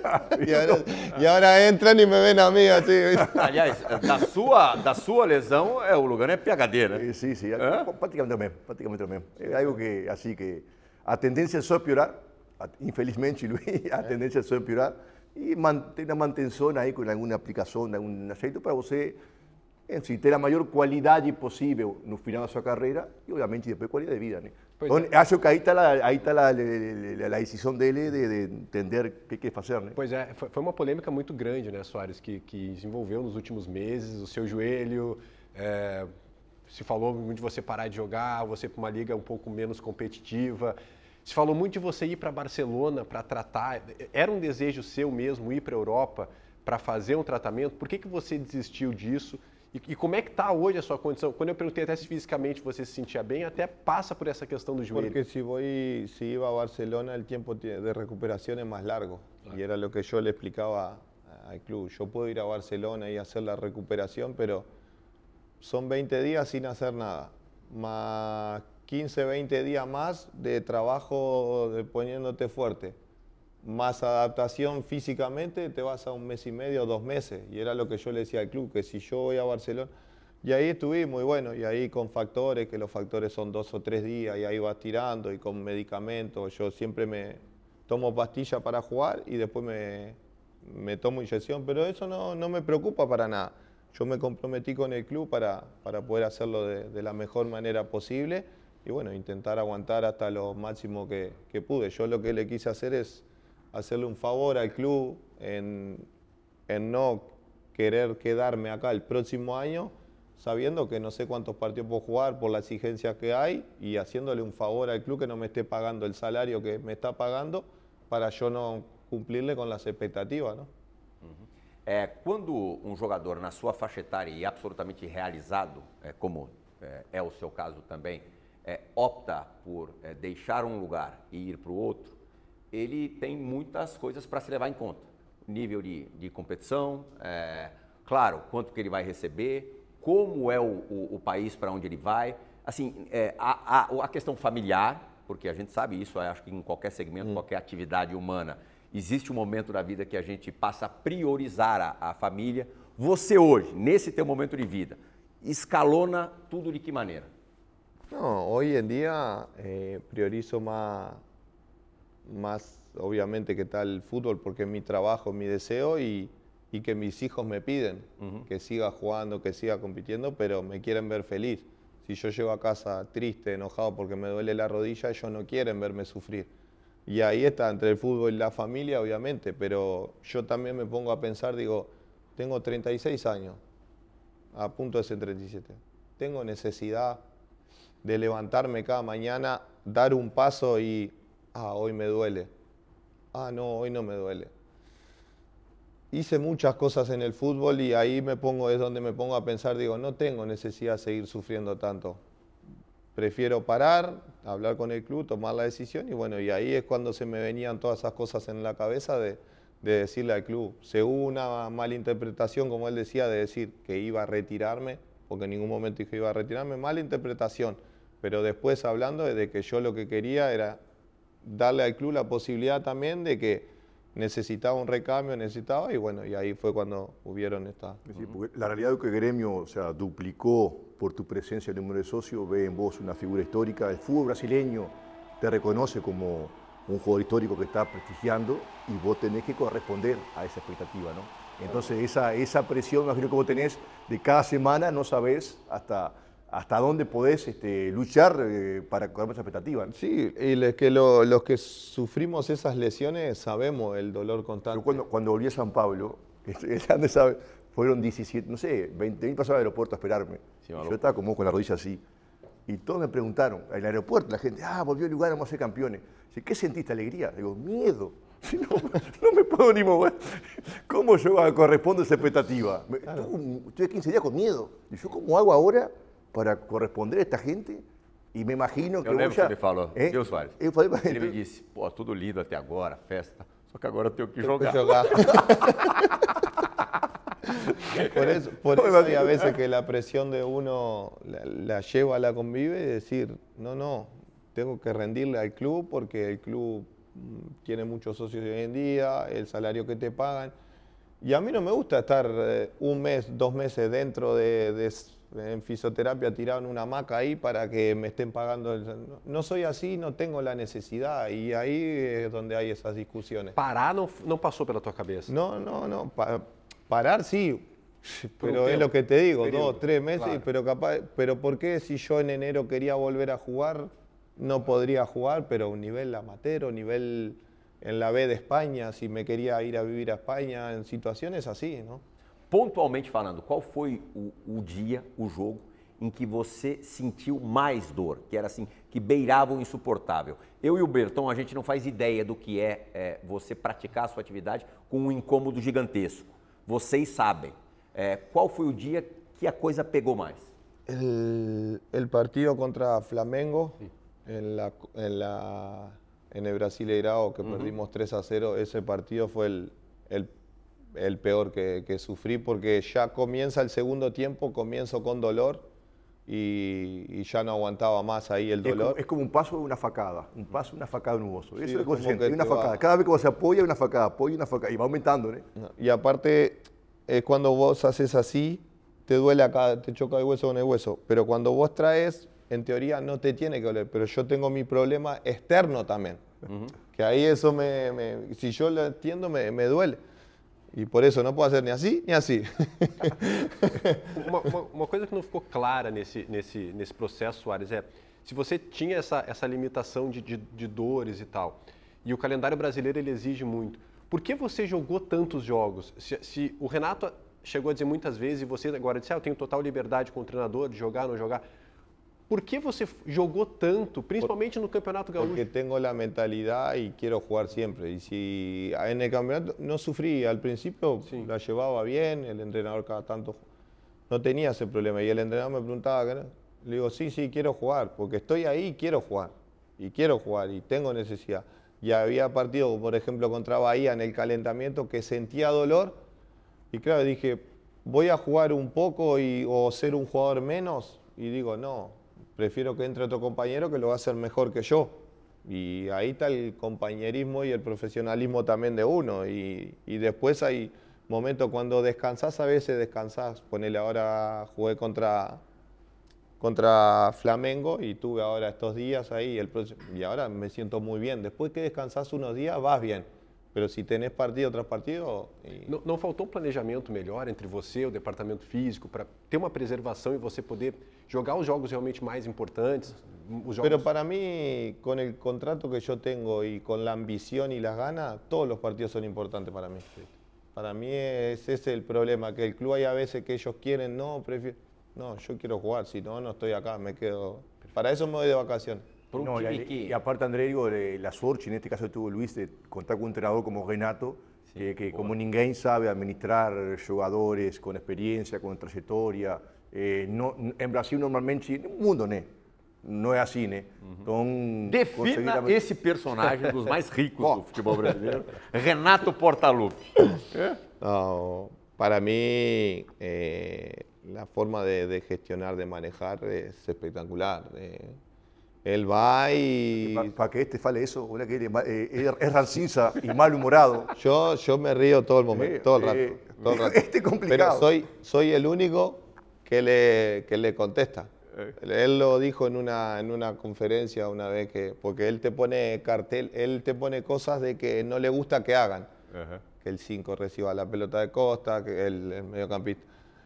Y ahora, y ahora entran y me ven a mí así. Aliás, da sua, da sua lesão, é, o Lugano é PhD, né? Sí, sí, ¿Eh? prácticamente lo mismo, prácticamente lo mismo. Es algo que, así que, a tendencia é só piorar, infelizmente, Luis, a tendência é só piorar e manter uma manutenção aí com alguma aplicação, algum jeito para você, enfim, ter a maior qualidade possível no final da sua carreira e, obviamente, depois qualidade de vida, né? Então, é. Acho que aí está a, aí tá a, a, a decisão dele de, de entender o que quer fazer, né? Pois é, foi uma polêmica muito grande, né, Soares, que, que desenvolveu nos últimos meses, o seu joelho, é, se falou muito de você parar de jogar, você para uma liga um pouco menos competitiva. Se falou muito de você ir para Barcelona para tratar. Era um desejo seu mesmo ir para a Europa para fazer um tratamento? Por que, que você desistiu disso? E, e como é que está hoje a sua condição? Quando eu perguntei até se fisicamente você se sentia bem, até passa por essa questão do joelho. Porque se voy, si iba a Barcelona, el tiempo de recuperación es más largo. Ah. Y era lo que yo le explicaba al club. Yo puedo ir a Barcelona y hacer la recuperación, pero son veinte días sin hacer nada, más quince, veinte días más de trabajo de poniéndote fuerte, más adaptación físicamente, te vas a un mes y medio, dos meses. Y era lo que yo le decía al club, que si yo voy a Barcelona, y ahí estuvimos, y bueno, y ahí con factores, que los factores son dos o tres días, y ahí vas tirando, y con medicamentos. Yo siempre me tomo pastilla para jugar y después me, me tomo inyección, pero eso no, no me preocupa para nada. Yo me comprometí con el club para, para poder hacerlo de, de la mejor manera posible y bueno, intentar aguantar hasta lo máximo que, que pude. Yo lo que le quise hacer es hacerle un favor al club en, en no querer quedarme acá el próximo año, sabiendo que no sé cuántos partidos puedo jugar por la exigencia que hay y haciéndole un favor al club que no me esté pagando el salario que me está pagando para yo no cumplirle con las expectativas, ¿no? Uhum. É, quando um jogador na sua faixa etária e absolutamente realizado, é, como é, é o seu caso também, é, opta por é, deixar um lugar e ir para o outro, ele tem muitas coisas para se levar em conta. Nível de, de competição, é, claro, quanto que ele vai receber, como é o, o, o país para onde ele vai, assim, é, a, a, a questão familiar, porque a gente sabe isso, acho que em qualquer segmento, hum. qualquer atividade humana, existe um momento da vida que a gente passa a priorizar a, a família. Você hoje, nesse teu momento de vida, escalona tudo de que maneira? No, hoy en día eh, priorizo más, más, obviamente, que está el fútbol, porque es mi trabajo, mi deseo, y, y que mis hijos me piden uh-huh. que siga jugando, que siga compitiendo, pero me quieren ver feliz. Si yo llego a casa triste, enojado porque me duele la rodilla, ellos no quieren verme sufrir. Y ahí está, entre el fútbol y la familia, obviamente, pero yo también me pongo a pensar, digo, tengo treinta y seis años, a punto de ser treinta y siete. Tengo necesidad de levantarme cada mañana, dar un paso y, ah, hoy me duele. Ah, no, hoy no me duele. Hice muchas cosas en el fútbol y ahí me pongo, es donde me pongo a pensar, digo, no tengo necesidad de seguir sufriendo tanto. Prefiero parar, hablar con el club, tomar la decisión y bueno, y ahí es cuando se me venían todas esas cosas en la cabeza de, de decirle al club. Se hubo una mala interpretación, como él decía, de decir que iba a retirarme, porque en ningún momento dije que iba a retirarme, mala interpretación. Pero después hablando de que yo lo que quería era darle al club la posibilidad también de que necesitaba un recambio, necesitaba, y bueno, y ahí fue cuando hubieron esta... Sí, porque la realidad es que Gremio, o sea, duplicó por tu presencia el número de socios, ve en vos una figura histórica, el fútbol brasileño te reconoce como un jugador histórico que está prestigiando y vos tenés que corresponder a esa expectativa, ¿no? Entonces esa, esa presión, imagino que vos tenés de cada semana, no sabés hasta... ¿Hasta dónde podés este, luchar eh, para correr esa expectativa? ¿No? Sí, y es que lo, los que sufrimos esas lesiones sabemos el dolor constante. Yo cuando, cuando volví a San Pablo, este, sabe, fueron diecisiete, no sé, veinte mil personas al aeropuerto a esperarme. Sí, yo estaba como con la rodilla así. Y todos me preguntaron, en el aeropuerto, la gente, ah, volvió el lugar, vamos a ser campeones. Dice, ¿qué sentiste? Alegría. Digo, miedo. No, no me puedo ni mover. ¿Cómo yo correspondo a esa expectativa? Claro. Estuve quince días con miedo. ¿Y yo cómo hago ahora para corresponder a esta gente? E me imagino que eu lembro já... que ele falou, é? viu, Soares? Eu falei para ele. Ele me disse, pô, tudo lindo até agora, festa, só que agora eu tenho que tengo jogar. Que jogar. por eso, por eso hay a veces que la presión de uno la, la lleva a la convive y decir, no, no, tengo que rendirle al club porque el club tiene muchos socios hoy en día, el salario que te pagan. Y a mí no me gusta estar eh, un mes, dos meses dentro de... de en fisioterapia tirado en una hamaca ahí para que me estén pagando. El... No soy así, no tengo la necesidad y ahí es donde hay esas discusiones. Parar não, não passou pela tua cabeça? No, no, no. Pa parar sí, pero es lo que te digo, periodo, dos, tres meses, claro. pero capaz, pero ¿por qué si yo en enero quería volver a jugar, no podría jugar, pero a un nivel amateur, un nivel en la B de España, si me quería ir a vivir a España, en situaciones así, ¿no? Pontualmente falando, qual foi o, o dia, o jogo, em que você sentiu mais dor, que era assim, que beirava o insuportável? Eu e o Berton, a gente não faz ideia do que é, é você praticar a sua atividade com um incômodo gigantesco. Vocês sabem. É, qual foi o dia que a coisa pegou mais? El, el partido contra Flamengo, sí. en, la, en, la, en el Brasileirao, que uh-huh. perdimos tres a cero, ese partido fue el, el el peor que, que sufrí porque ya comienza el segundo tiempo, comienzo con dolor y, y ya no aguantaba más ahí el dolor. Es como, es como un paso de una facada, un paso de una facada en un oso. Sí, eso es lo que se siente, que una facada. Va... Cada vez que vos se apoya, una facada, apoya una facada y va aumentando, ¿eh? Y aparte, es cuando vos haces así, te duele acá, te choca el hueso con el hueso, pero cuando vos traes, en teoría no te tiene que doler, pero yo tengo mi problema externo también, uh-huh. que ahí eso me, me, si yo lo entiendo, me, me duele. E por isso não pode ser nem assim, nem assim. uma, uma, uma coisa que não ficou clara nesse, nesse, nesse processo, Soares, é se você tinha essa, essa limitação de, de, de dores e tal, e o calendário brasileiro ele exige muito, por que você jogou tantos jogos? Se, se o Renato chegou a dizer muitas vezes, e você agora disse, ah, eu tenho total liberdade com o treinador de jogar, não jogar, por que você jogou tanto, principalmente no Campeonato Gaúcho? Porque tengo la mentalidad y quiero jugar siempre. Y si en el campeonato no sufrí, al principio sí. la llevaba bien, el entrenador cada tanto no tenía ese problema. Y el entrenador me preguntaba, le digo, sí, sí, quiero jugar, porque estoy ahí, quiero jugar. Y quiero jugar y tengo necesidad. Y había partidos, por ejemplo, contra Bahía en el calentamiento que sentía dolor. Y claro, dije, voy a jugar un poco y, o ser un jugador menos. Y digo, no. Prefiero que entre otro compañero que lo va a hacer mejor que yo. Y ahí está el compañerismo y el profesionalismo también de uno. Y, y después hay momentos cuando descansás, a veces descansás. Ponele, ahora jugué contra, contra Flamengo y tuve ahora estos días ahí. El, y ahora me siento muy bien. Después que descansás unos días, vas bien. pero si tenés partido tras partido... E... Não, não faltou um planejamento melhor entre você e o departamento físico para ter uma preservação e você poder jogar os jogos realmente mais importantes? Os jogos... Pero para mí, con el contrato que yo tengo y con la ambición y las ganas, todos los partidos son importantes para mí. Para mí ese es el problema, que el club hay a veces que ellos quieren, no, prefiero... No, yo quiero jugar, si no, no estoy acá, me quedo... Para eso me voy de vacaciones. No, y, y aparte, André, digo, la suerte, en este caso tuvo Luis, de contar con un entrenador como Renato, sí, que, que como ninguém sabe administrar jugadores con experiencia, con trayectoria. Eh, no, en Brasil, normalmente, no mundo, né? Não é assim, né? Então, defina conseguir... esse personagem dos mais ricos do futebol brasileiro, Renato Portaluppi. No, para mí, eh, la forma de, de gestionar, de manejar es espectacular. Eh, él va y... Para pa que este fale eso, una que eh, es rancinza y malhumorado. Yo, yo me río todo el momento, eh, todo el rato. Eh, todo el rato. Este es complicado. Pero soy, soy el único que le, que le contesta. Él lo dijo en una, en una conferencia una vez, que porque él te pone cartel, él te pone cosas de que no le gusta que hagan. Uh-huh. Que el cinco reciba la pelota de Costa, que el, el mediocampista,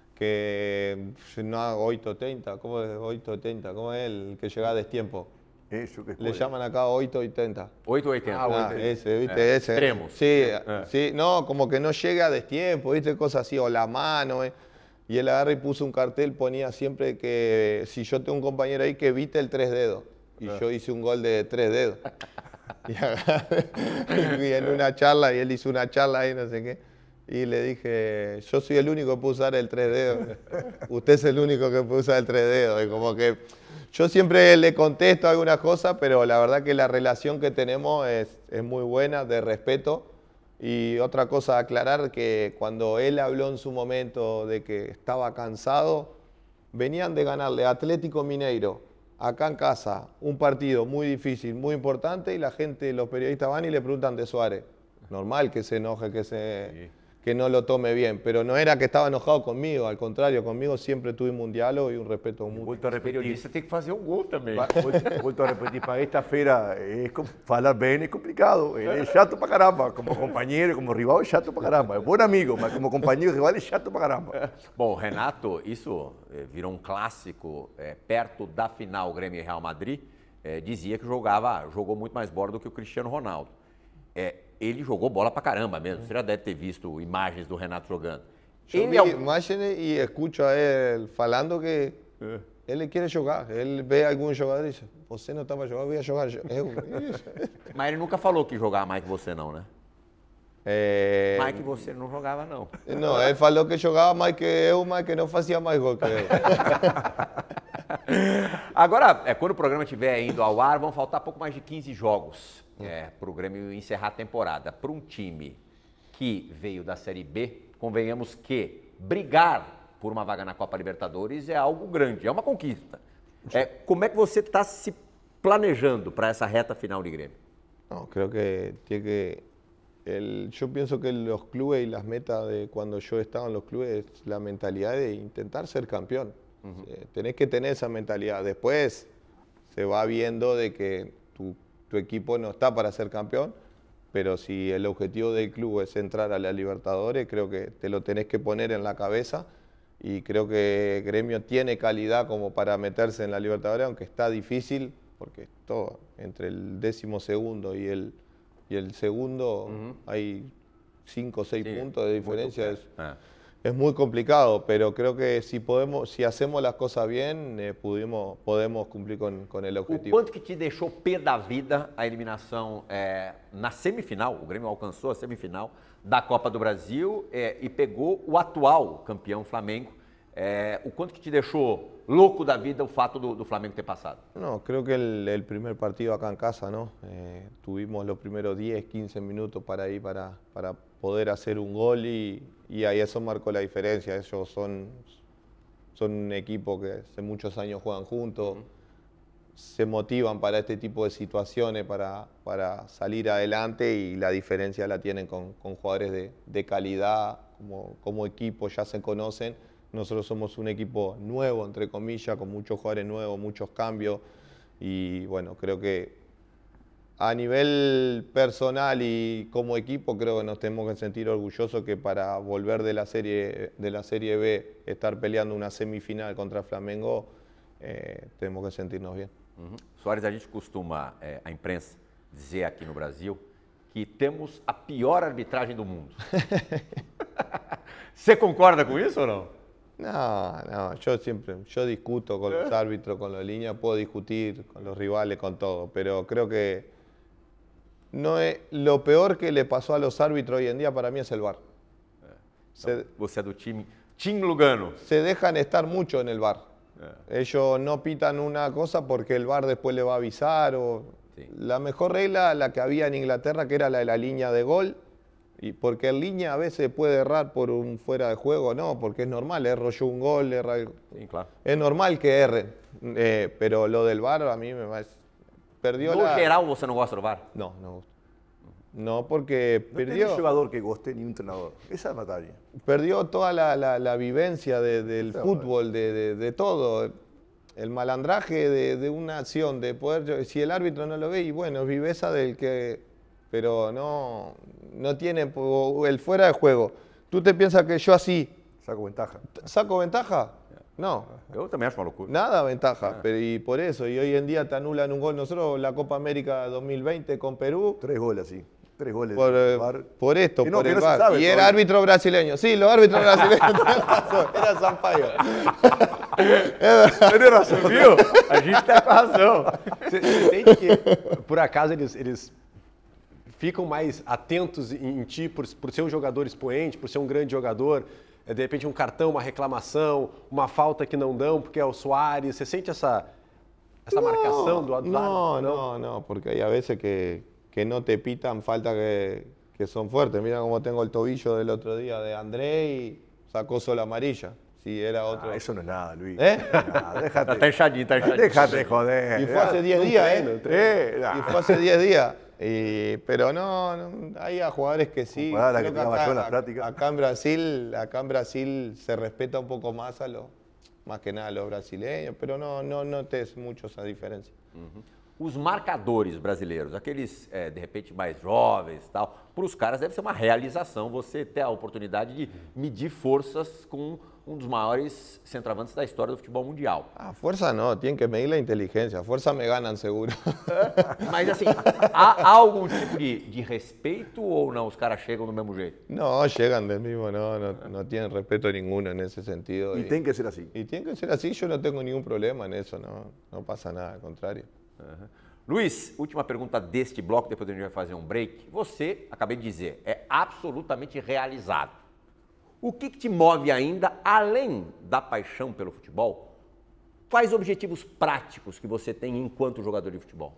que no haga oito treinta, ¿cómo es oito oitenta? ¿Cómo es el que llega a destiempo? Eso que le llaman acá oito oitenta. oito oitenta. Ah, ah, ese, ¿viste? Eh, ese. Extremos. Sí, eh. sí, no, como que no llega a destiempo, ¿viste? Cosas así, o la mano, eh. Y él agarra y puso un cartel, ponía siempre que si yo tengo un compañero ahí que evite el tres dedos. Y ah. yo hice un gol de tres dedos. Y, agarré, y en una charla, y él hizo una charla ahí, no sé qué. Y le dije, yo soy el único que puede usar el tres dedos. Usted es el único que puede usar el tres dedos. Y como que yo siempre le contesto algunas cosas, pero la verdad que la relación que tenemos es, es muy buena, de respeto. Y otra cosa a aclarar, que cuando él habló en su momento de que estaba cansado, venían de ganarle a Atlético Mineiro, acá en casa, un partido muy difícil, muy importante, y la gente, los periodistas van y le preguntan de Suárez. Normal que se enoje, que, se, sí. que no lo tome bien, pero no era que estaba enojado conmigo, al contrario, conmigo siempre tuvimos un diálogo y un respeto mutuo. Volto a repetir. O periodista tem que fazer o gol também. Volto, volto a repetir, para esta feira, é, falar bem é complicado, ele é chato pra caramba, como companheiro, como rival é chato pra caramba, é bom amigo, mas como companheiro, rival é chato pra caramba. Bom, Renato, isso virou um clássico, é, perto da final Grêmio e Real Madrid, é, dizia que jogava, jogou muito mais bola do que o Cristiano Ronaldo. É, ele jogou bola pra caramba mesmo, você já deve ter visto imagens do Renato jogando. Yo ele vi é... imágenes y escucho a él falando que é. ele quiere jogar. Ele vê algum jogador e diz, você não estava jogando, eu ia jogar. Eu... Mas ele nunca falou que jogava mais que você não, né? É... Mais que você não jogava, não. Não, ele falou que jogava mais que eu, mas que não fazia mais gol que eu. Agora, é, quando o programa estiver indo ao ar, vão faltar pouco mais de quinze jogos é, para o Grêmio encerrar a temporada. Para um time que veio da Série B, convenhamos que brigar por uma vaga na Copa Libertadores é algo grande, é uma conquista. É, como é que você está se planejando para essa reta final de Grêmio? No, creo que tiene que... El, yo pienso que los clubes y las metas de cuando yo estaba en los clubes, la mentalidad de intentar ser campeón. Uh-huh. eh, tenés que tener esa mentalidad. Después se va viendo de que tu, tu equipo no está para ser campeón, pero si el objetivo del club es entrar a la Libertadores, creo que te lo tenés que poner en la cabeza, y creo que Gremio tiene calidad como para meterse en la Libertadores, aunque está difícil, porque todo, entre el décimo segundo y el, y el segundo uh-huh. hay cinco o seis sí, puntos de diferencia. Es, ah. es muy complicado, pero creo que si podemos, si hacemos las cosas bien, eh, pudimos, podemos cumplir con, con el objetivo. O quanto que te deixou pé da vida a eliminação é, na semifinal? O Grêmio alcançou a semifinal da Copa do Brasil é, e pegou o atual campeão Flamengo. É, o quanto que te deixou louco da vida o fato do, do Flamengo ter passado? No, creo que el, el primer partido acá en casa, ¿no? Eh, tuvimos los primeros diez, quince minutos para ir para, para poder hacer un gol y, y ahí eso marcó la diferencia. Ellos son, son un equipo que hace muchos años juegan juntos, se motivan para este tipo de situaciones, para, para salir adelante, y la diferencia la tienen con, con jugadores de, de calidad, como, como equipo ya se conocen. Nosotros somos un equipo nuevo, entre comillas, con muchos jugadores nuevos, muchos cambios, y bueno, creo que a nivel personal y como equipo creo que nos tenemos que sentir orgullosos que para volver de la serie, de la serie B, estar peleando una semifinal contra Flamengo, eh, tenemos que sentirnos bien. Uhum. Soares, a gente costuma, é, a imprensa, dizer aqui no Brasil que temos a pior arbitragem do mundo. Você concorda com isso ou não? No, no, yo siempre, yo discuto con los árbitros, con las líneas, puedo discutir con los rivales, con todo, pero creo que no es, lo peor que le pasó a los árbitros hoy en día para mí es el V A R. Se, Você é do time, time Lugano. Se dejan estar mucho en el V A R. Eh. Ellos no pitan una cosa porque el V A R después le va a avisar. O, sí. La mejor regla, la que había en Inglaterra, que era la de la línea de gol, y porque en línea a veces puede errar por un fuera de juego, no, porque es normal, erro yo un gol, erra el... Sí, claro. Es normal que erren, eh, pero lo del V A R a mí me parece... Perdió no la... geral você não gosta do V A R? No, no gusta. No, porque no perdió... No un jugador que goste ni un entrenador, esa es la batalla. Perdió toda la, la, la vivencia de, del esa fútbol, de, de, de todo. El malandraje de, de una acción, de poder... Si el árbitro no lo ve, y bueno, es viveza del que... Pero no, no tiene el fuera de juego. ¿Tú te piensas que yo así... Saco ventaja. ¿Saco ventaja? No. Yo también acho una locura. Nada ventaja. Ah. Pero y por eso, y hoy en día te anulan un gol. Nosotros, la Copa América dos mil veinte con Perú... Tres goles, sí. Tres goles. Por, eh, por esto, no, por el no V A R. Sabe, y era no. árbitro brasileño. Sí, los árbitros brasileños. Era Sampaio. Tem razão, viu? A gente tá com razão. Você entende que, por acaso, eles, eles ficam mais atentos em, em ti por, por ser um jogador expoente, por ser um grande jogador, é, de repente um cartão, uma reclamação, uma falta que não dão porque é o Soares. Você sente essa, essa no, marcação do árbitro? No, no, no, porque hay a veces que, que no te pitan falta que, que son fuertes. Mira cómo tengo el tobillo del otro día de André y sacó sola amarilla. Si era otro. Ah, eso no es nada, Luis. ¿Eh? Nada, déjate. Está enchadinho, está enchadinho. Déjate joder. Y fue hace diez días, ¿eh? eh y fue hace diez días. Y, pero no, no, hay a jugadores que sí. La que que acá, yo en la acá, acá en Brasil, acá en Brasil se respeta un poco más a los, más que nada a los brasileños, pero no, no notes mucho esa diferencia. Uhum. Os marcadores brasileiros, aqueles é, de repente mais jovens e tal, para os caras deve ser uma realização você ter a oportunidade de medir forças com um dos maiores centroavantes da história do futebol mundial. Ah, fuerza no, tienen que medir la inteligencia. Fuerza me ganan seguro. Mas assim, há, há algum tipo de, de respeito ou não? Os caras chegam do mesmo jeito? No, llegan del mismo, no, no, no tienen respeto ninguno en ese sentido. Y, y tiene que ser así. Y tiene que ser así, yo no tengo ningún problema en eso, no, no pasa nada, al contrario. Uhum. Luiz, última pergunta deste bloco, depois a gente vai fazer um break. Você, acabei de dizer, é absolutamente realizado. O que, que te move ainda, além da paixão pelo futebol? Quais objetivos práticos que você tem enquanto jogador de futebol?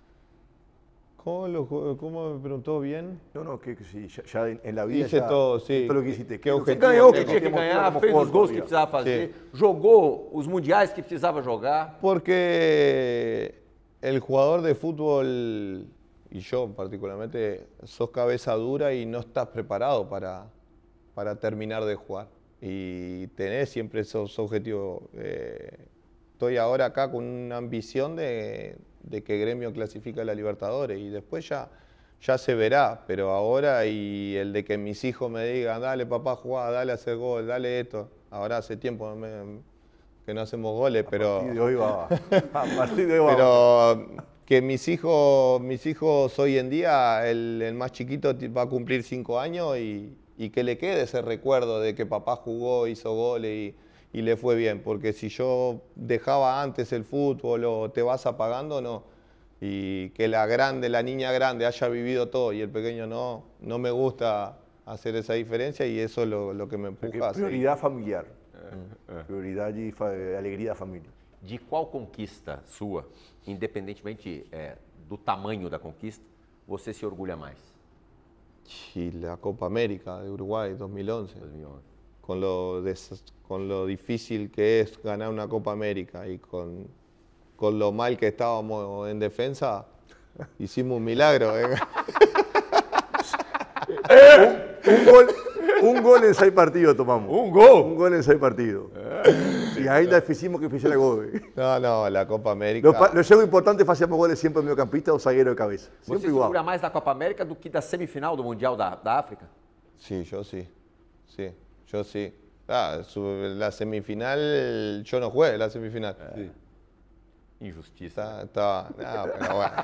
¿Cómo, lo, cómo me preguntó bien? No, no, que, que sí, ya, ya en la vida hice ya, todo, sí. todo lo que hiciste. ¿Qué Você ganhou o que tinha que ganhar, fez os gols que precisava fazer, sí. Jogou os mundiais que precisava jogar. Porque el jugador de fútbol, y yo particularmente, sos cabeza dura y no estás preparado para, para terminar de jugar. Y tenés siempre esos objetivos. Eh, estoy ahora acá con una ambición de, de que Gremio clasifique a la Libertadores y después ya, ya se verá. Pero ahora y el de que mis hijos me digan, dale papá, jugá, dale a hacer gol, dale esto. Ahora hace tiempo me, que no hacemos goles, pero... A partir de hoy va. A partir de hoy va. Pero que mis hijos, mis hijos hoy en día, el, el más chiquito va a cumplir cinco años y, y que le quede ese recuerdo de que papá jugó, hizo goles y, y le fue bien. Porque si yo dejaba antes el fútbol o te vas apagando, no. Y que la grande, la niña grande haya vivido todo y el pequeño no, no me gusta hacer esa diferencia y eso es lo, lo que me empuja a seguir. Prioridad familiar. Prioridade e fa alegria da família. De qual conquista sua, independentemente é, do tamanho da conquista, você se orgulha mais? Y la Copa América de Uruguay dos mil once. dos mil once. Con lo, des, con lo difícil que es ganar una Copa América y con, con lo mal que estábamos en defensa, hicimos un milagro. ¿eh? un, un gol. Un gol en seis partidos tomamos. Un gol? Un gol en seis partidos. É. E ainda fizemos que fizeram gol. No, no, la Copa América. No jogo importante fazíamos goles sempre o meio campista ou zagueiro de cabeça. Sempre Você igual. segura mais da Copa América do que da semifinal do Mundial da, da África? Sí, yo sí. Sí, yo sí. Ah, su- la semifinal, yo no jugué la semifinal. Sí. Injustiça. Estaba, estaba, no, pero bueno.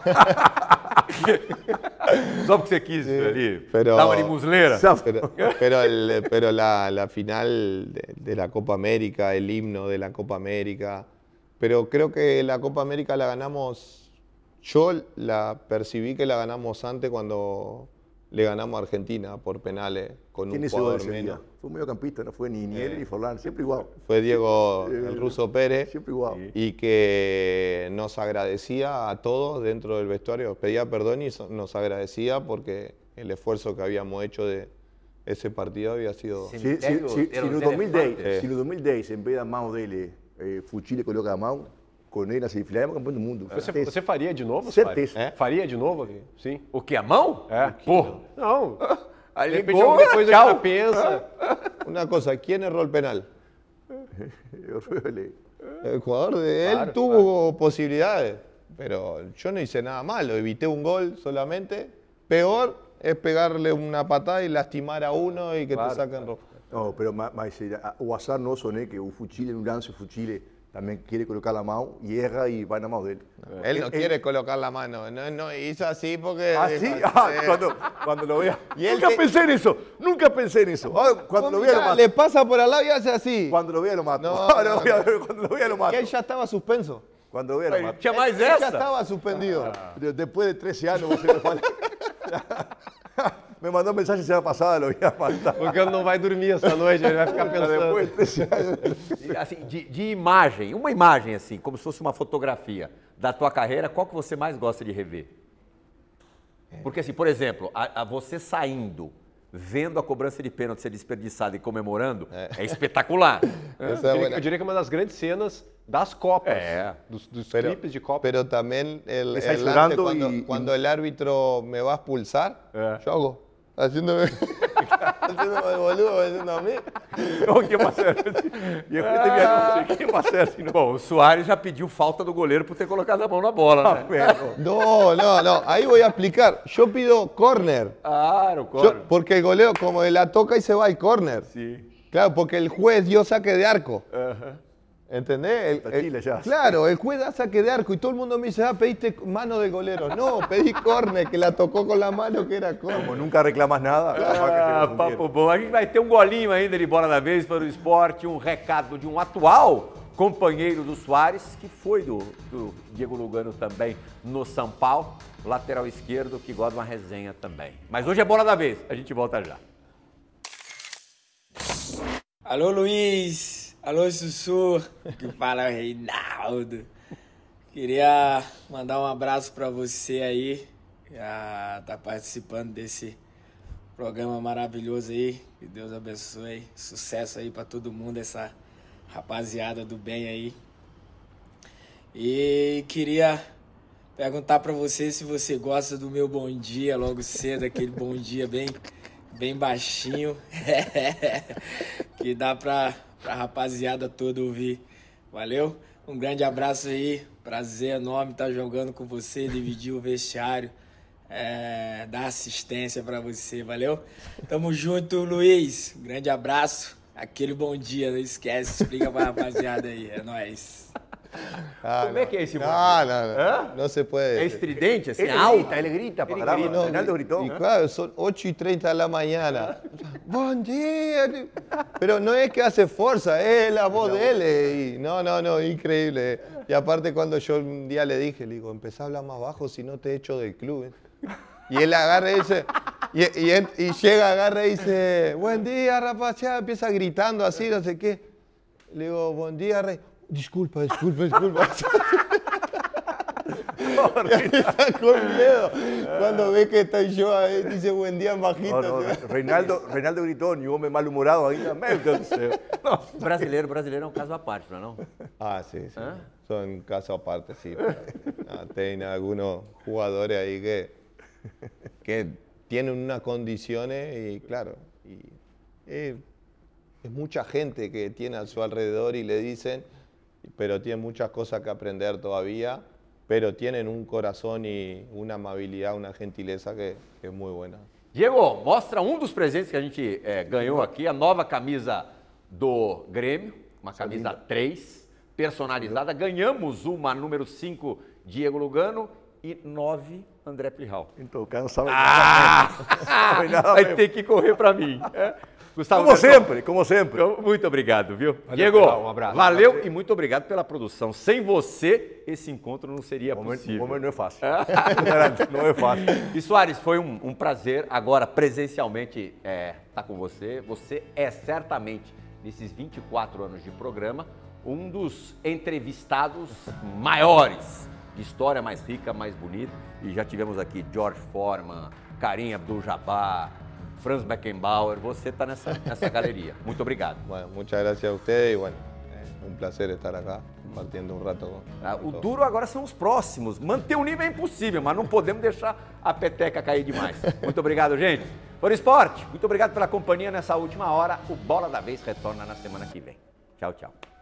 Só porque você quis ali pero- dar uma de musleira. Pero, pero, el- pero la, la final de, de la Copa América, el himno de la Copa América, pero creo que la Copa América la ganamos, yo la percibí que la ganamos antes cuando le ganamos a Argentina por penales con ¿Quién un hizo el gol jugador ese día? menos. Fue un mediocampista, no fue ni, ni él ni Forlán, siempre igual. Fue Diego el Ruso Pérez. Siempre igual. Y que nos agradecía a todos dentro del vestuario, pedía perdón y so- nos agradecía porque el esfuerzo que habíamos hecho de ese partido había sido... Sí. Se, se, Cemitério se, de se no los dois mil e dez, elefantes. se no dois mil e dez, em vez da mão dele, eh, Futile colocou a mão, com ele na semifinal, é campeão do mundo. Você, Certeza. você faria de novo? Certeza. Soares? É? Faria de novo? Sim. O que, a mão? É. Pô, Não. aí De repente ligou, alguma coisa que tchau. ela pensa. Una cosa, ¿quién erró el penal? Eu falei, El jugador de él Claro, tuvo posibilidades, pero yo no hice nada malo, evité un gol solamente. Peor es pegarle una patada y lastimar a uno y que Claro, te saquen rojo. não, pero, mas, mas eh, a- o azar nosso, né, que o Futile, no lance, o Futile também quer colocar a mão e erra e vai na mão dele. Él no Él- quiere colocar la mano, no, no hizo así porque... Ah, sí? Eh, Ah, cuando, cuando lo vea. Y él Nunca te- pensé en eso, nunca pensé en eso. Ah, cuando lo vea lo Mirá, mato. le pasa por al lado y hace así. Cuando lo vea lo mato. No, Ah, no, voy a ver, cuando lo vea lo Y mato. él ya estaba suspenso. Cuando lo vea lo mato. Tinha mais Él ya essa? estaba suspendido. De- Después de trece años, você me fala. Me mandó un mensaje semana pasada, lo voy a matar. Porque ele não vai dormir essa noite, ele vai ficar pensando. Después de trece años. Assim, de, de imagem, uma imagem assim, como se fosse uma fotografia da tua carreira, qual que você mais gosta de rever? Porque assim, por exemplo, a, a você saindo, vendo a cobrança de pênalti ser desperdiçada e comemorando, é, espetacular. Esa Eu es diria, buena. eu diria que é uma das grandes cenas das Copas. É. Dos, dos Pero, clipes de Copa. pero también el, Está el llorando lance cuando, y- cuando el árbitro me va a expulsar, Eh. yo hago, haciéndome, haciéndome el boludo, haciendo a mí. O que vai ser? E eu fui minha o que vai ser se não? Bom, o Soares já pediu falta do goleiro por ter colocado a mão na bola, né? No, no, no, ahí voy a explicar. Yo pido córner. Claro, Yo- claro. porque el goleo como la toca y se va al córner. Sí. Claro, porque el juez dio saque de arco. ¿Entendés? El- el- Taquila ya. claro, el juez da saque de arco y todo el mundo me dice, ah, pediste mano del golero. No, pedí córner, que la tocó con la mano que era córner. Como nunca reclamas nada. Ah, papo bom. A gente vai ter um golinho ainda de bola da vez para o esporte, um recado de um atual companheiro do Soares, que foi do, do Diego Lugano também no São Paulo, lateral esquerdo, que gosta de uma resenha também. Mas hoje é bola da vez, a gente volta já. Alô, Luiz. Alô, Sussu. Que fala é o Reinaldo. Queria mandar um abraço para você aí, que ah, tá participando desse programa maravilhoso aí. Que Deus abençoe. Sucesso aí para todo mundo, essa rapaziada do bem aí. E queria perguntar para você se você gosta do meu bom dia logo cedo, aquele bom dia bem, bem baixinho, que dá pra, pra rapaziada toda ouvir. Valeu? Um grande abraço aí, prazer enorme estar jogando com você, dividir o vestiário, é, dar assistência pra você, valeu? Tamo junto, Luiz. Um grande abraço, aquele bom dia, não esquece, explica pra rapaziada aí, é nóis. Ah, Como é que é esse no, boludo? no, no, ¿Ah? no se puede. É estridente, assim, Ele alto. grita, ele grita pra Ele caramba. grita. Reinaldo gritó. Y claro, son ocho y treinta de la mañana. Buen día. Pero no es que hace fuerza, es la voz de él. Y no, no, no, increíble. Y aparte cuando yo un día le dije, le digo, empezá a hablar más bajo si no te echo del club. ¿eh?". Y él agarra y dice, y, y, él- y llega, agarra y dice, buen día, rapaziada, empieza gritando así, no sé qué. Le digo, buen día, rey. Disculpa, disculpa, disculpa. Está con miedo. Cuando ve que estoy yo ahí, dice buen día, bajito. No, no, Reinaldo, Reinaldo gritó, e o homem mal-humorado ainda. Meu Deus do céu. Brasileiro, brasileiro é um caso à parte, não é não? Ah, sí, sí. ¿Ah? Son casos aparte, sí. pero, ah, tienen algunos jugadores ahí que, que tienen unas condiciones y claro, y, y es mucha gente que tiene a su alrededor y le dicen, pero tienen muchas cosas que aprender todavía, pero tienen um coração e uma amabilidade, uma gentileza que, que é muito boa. Diego, mostra um dos presentes que a gente é, ganhou aqui, a nova camisa do Grêmio, uma camisa três, personalizada. Ganhamos uma número cinco, Diego Lugano, e nove, André Plihal. Então o cara não sabe ah! nada, nada vai mesmo. ter que correr para mim. É. Gustavo como Berton, sempre, como sempre. Muito obrigado, viu? Valeu, Diego, um abraço. valeu e muito obrigado pela produção. Sem você, esse encontro não seria O momento, possível. o momento não é fácil. Não é fácil. E Soares, foi um, um prazer agora presencialmente estar é, tá com você. Você é certamente, nesses vinte e quatro anos de programa, um dos entrevistados maiores, de história mais rica, mais bonita. E já tivemos aqui George Foreman, Karim Abdul-Jabbar, Franz Beckenbauer, você está nessa, nessa galeria. Muito obrigado. Bueno, muchas gracias a ustedes y bueno, é um prazer estar acá compartindo um rato com ah, O duro agora são os próximos. Manter o nível é impossível, mas não podemos deixar a peteca cair demais. Muito obrigado, gente. Por Esporte, muito obrigado pela companhia nessa última hora. O Bola da Vez retorna na semana que vem. Tchau, tchau.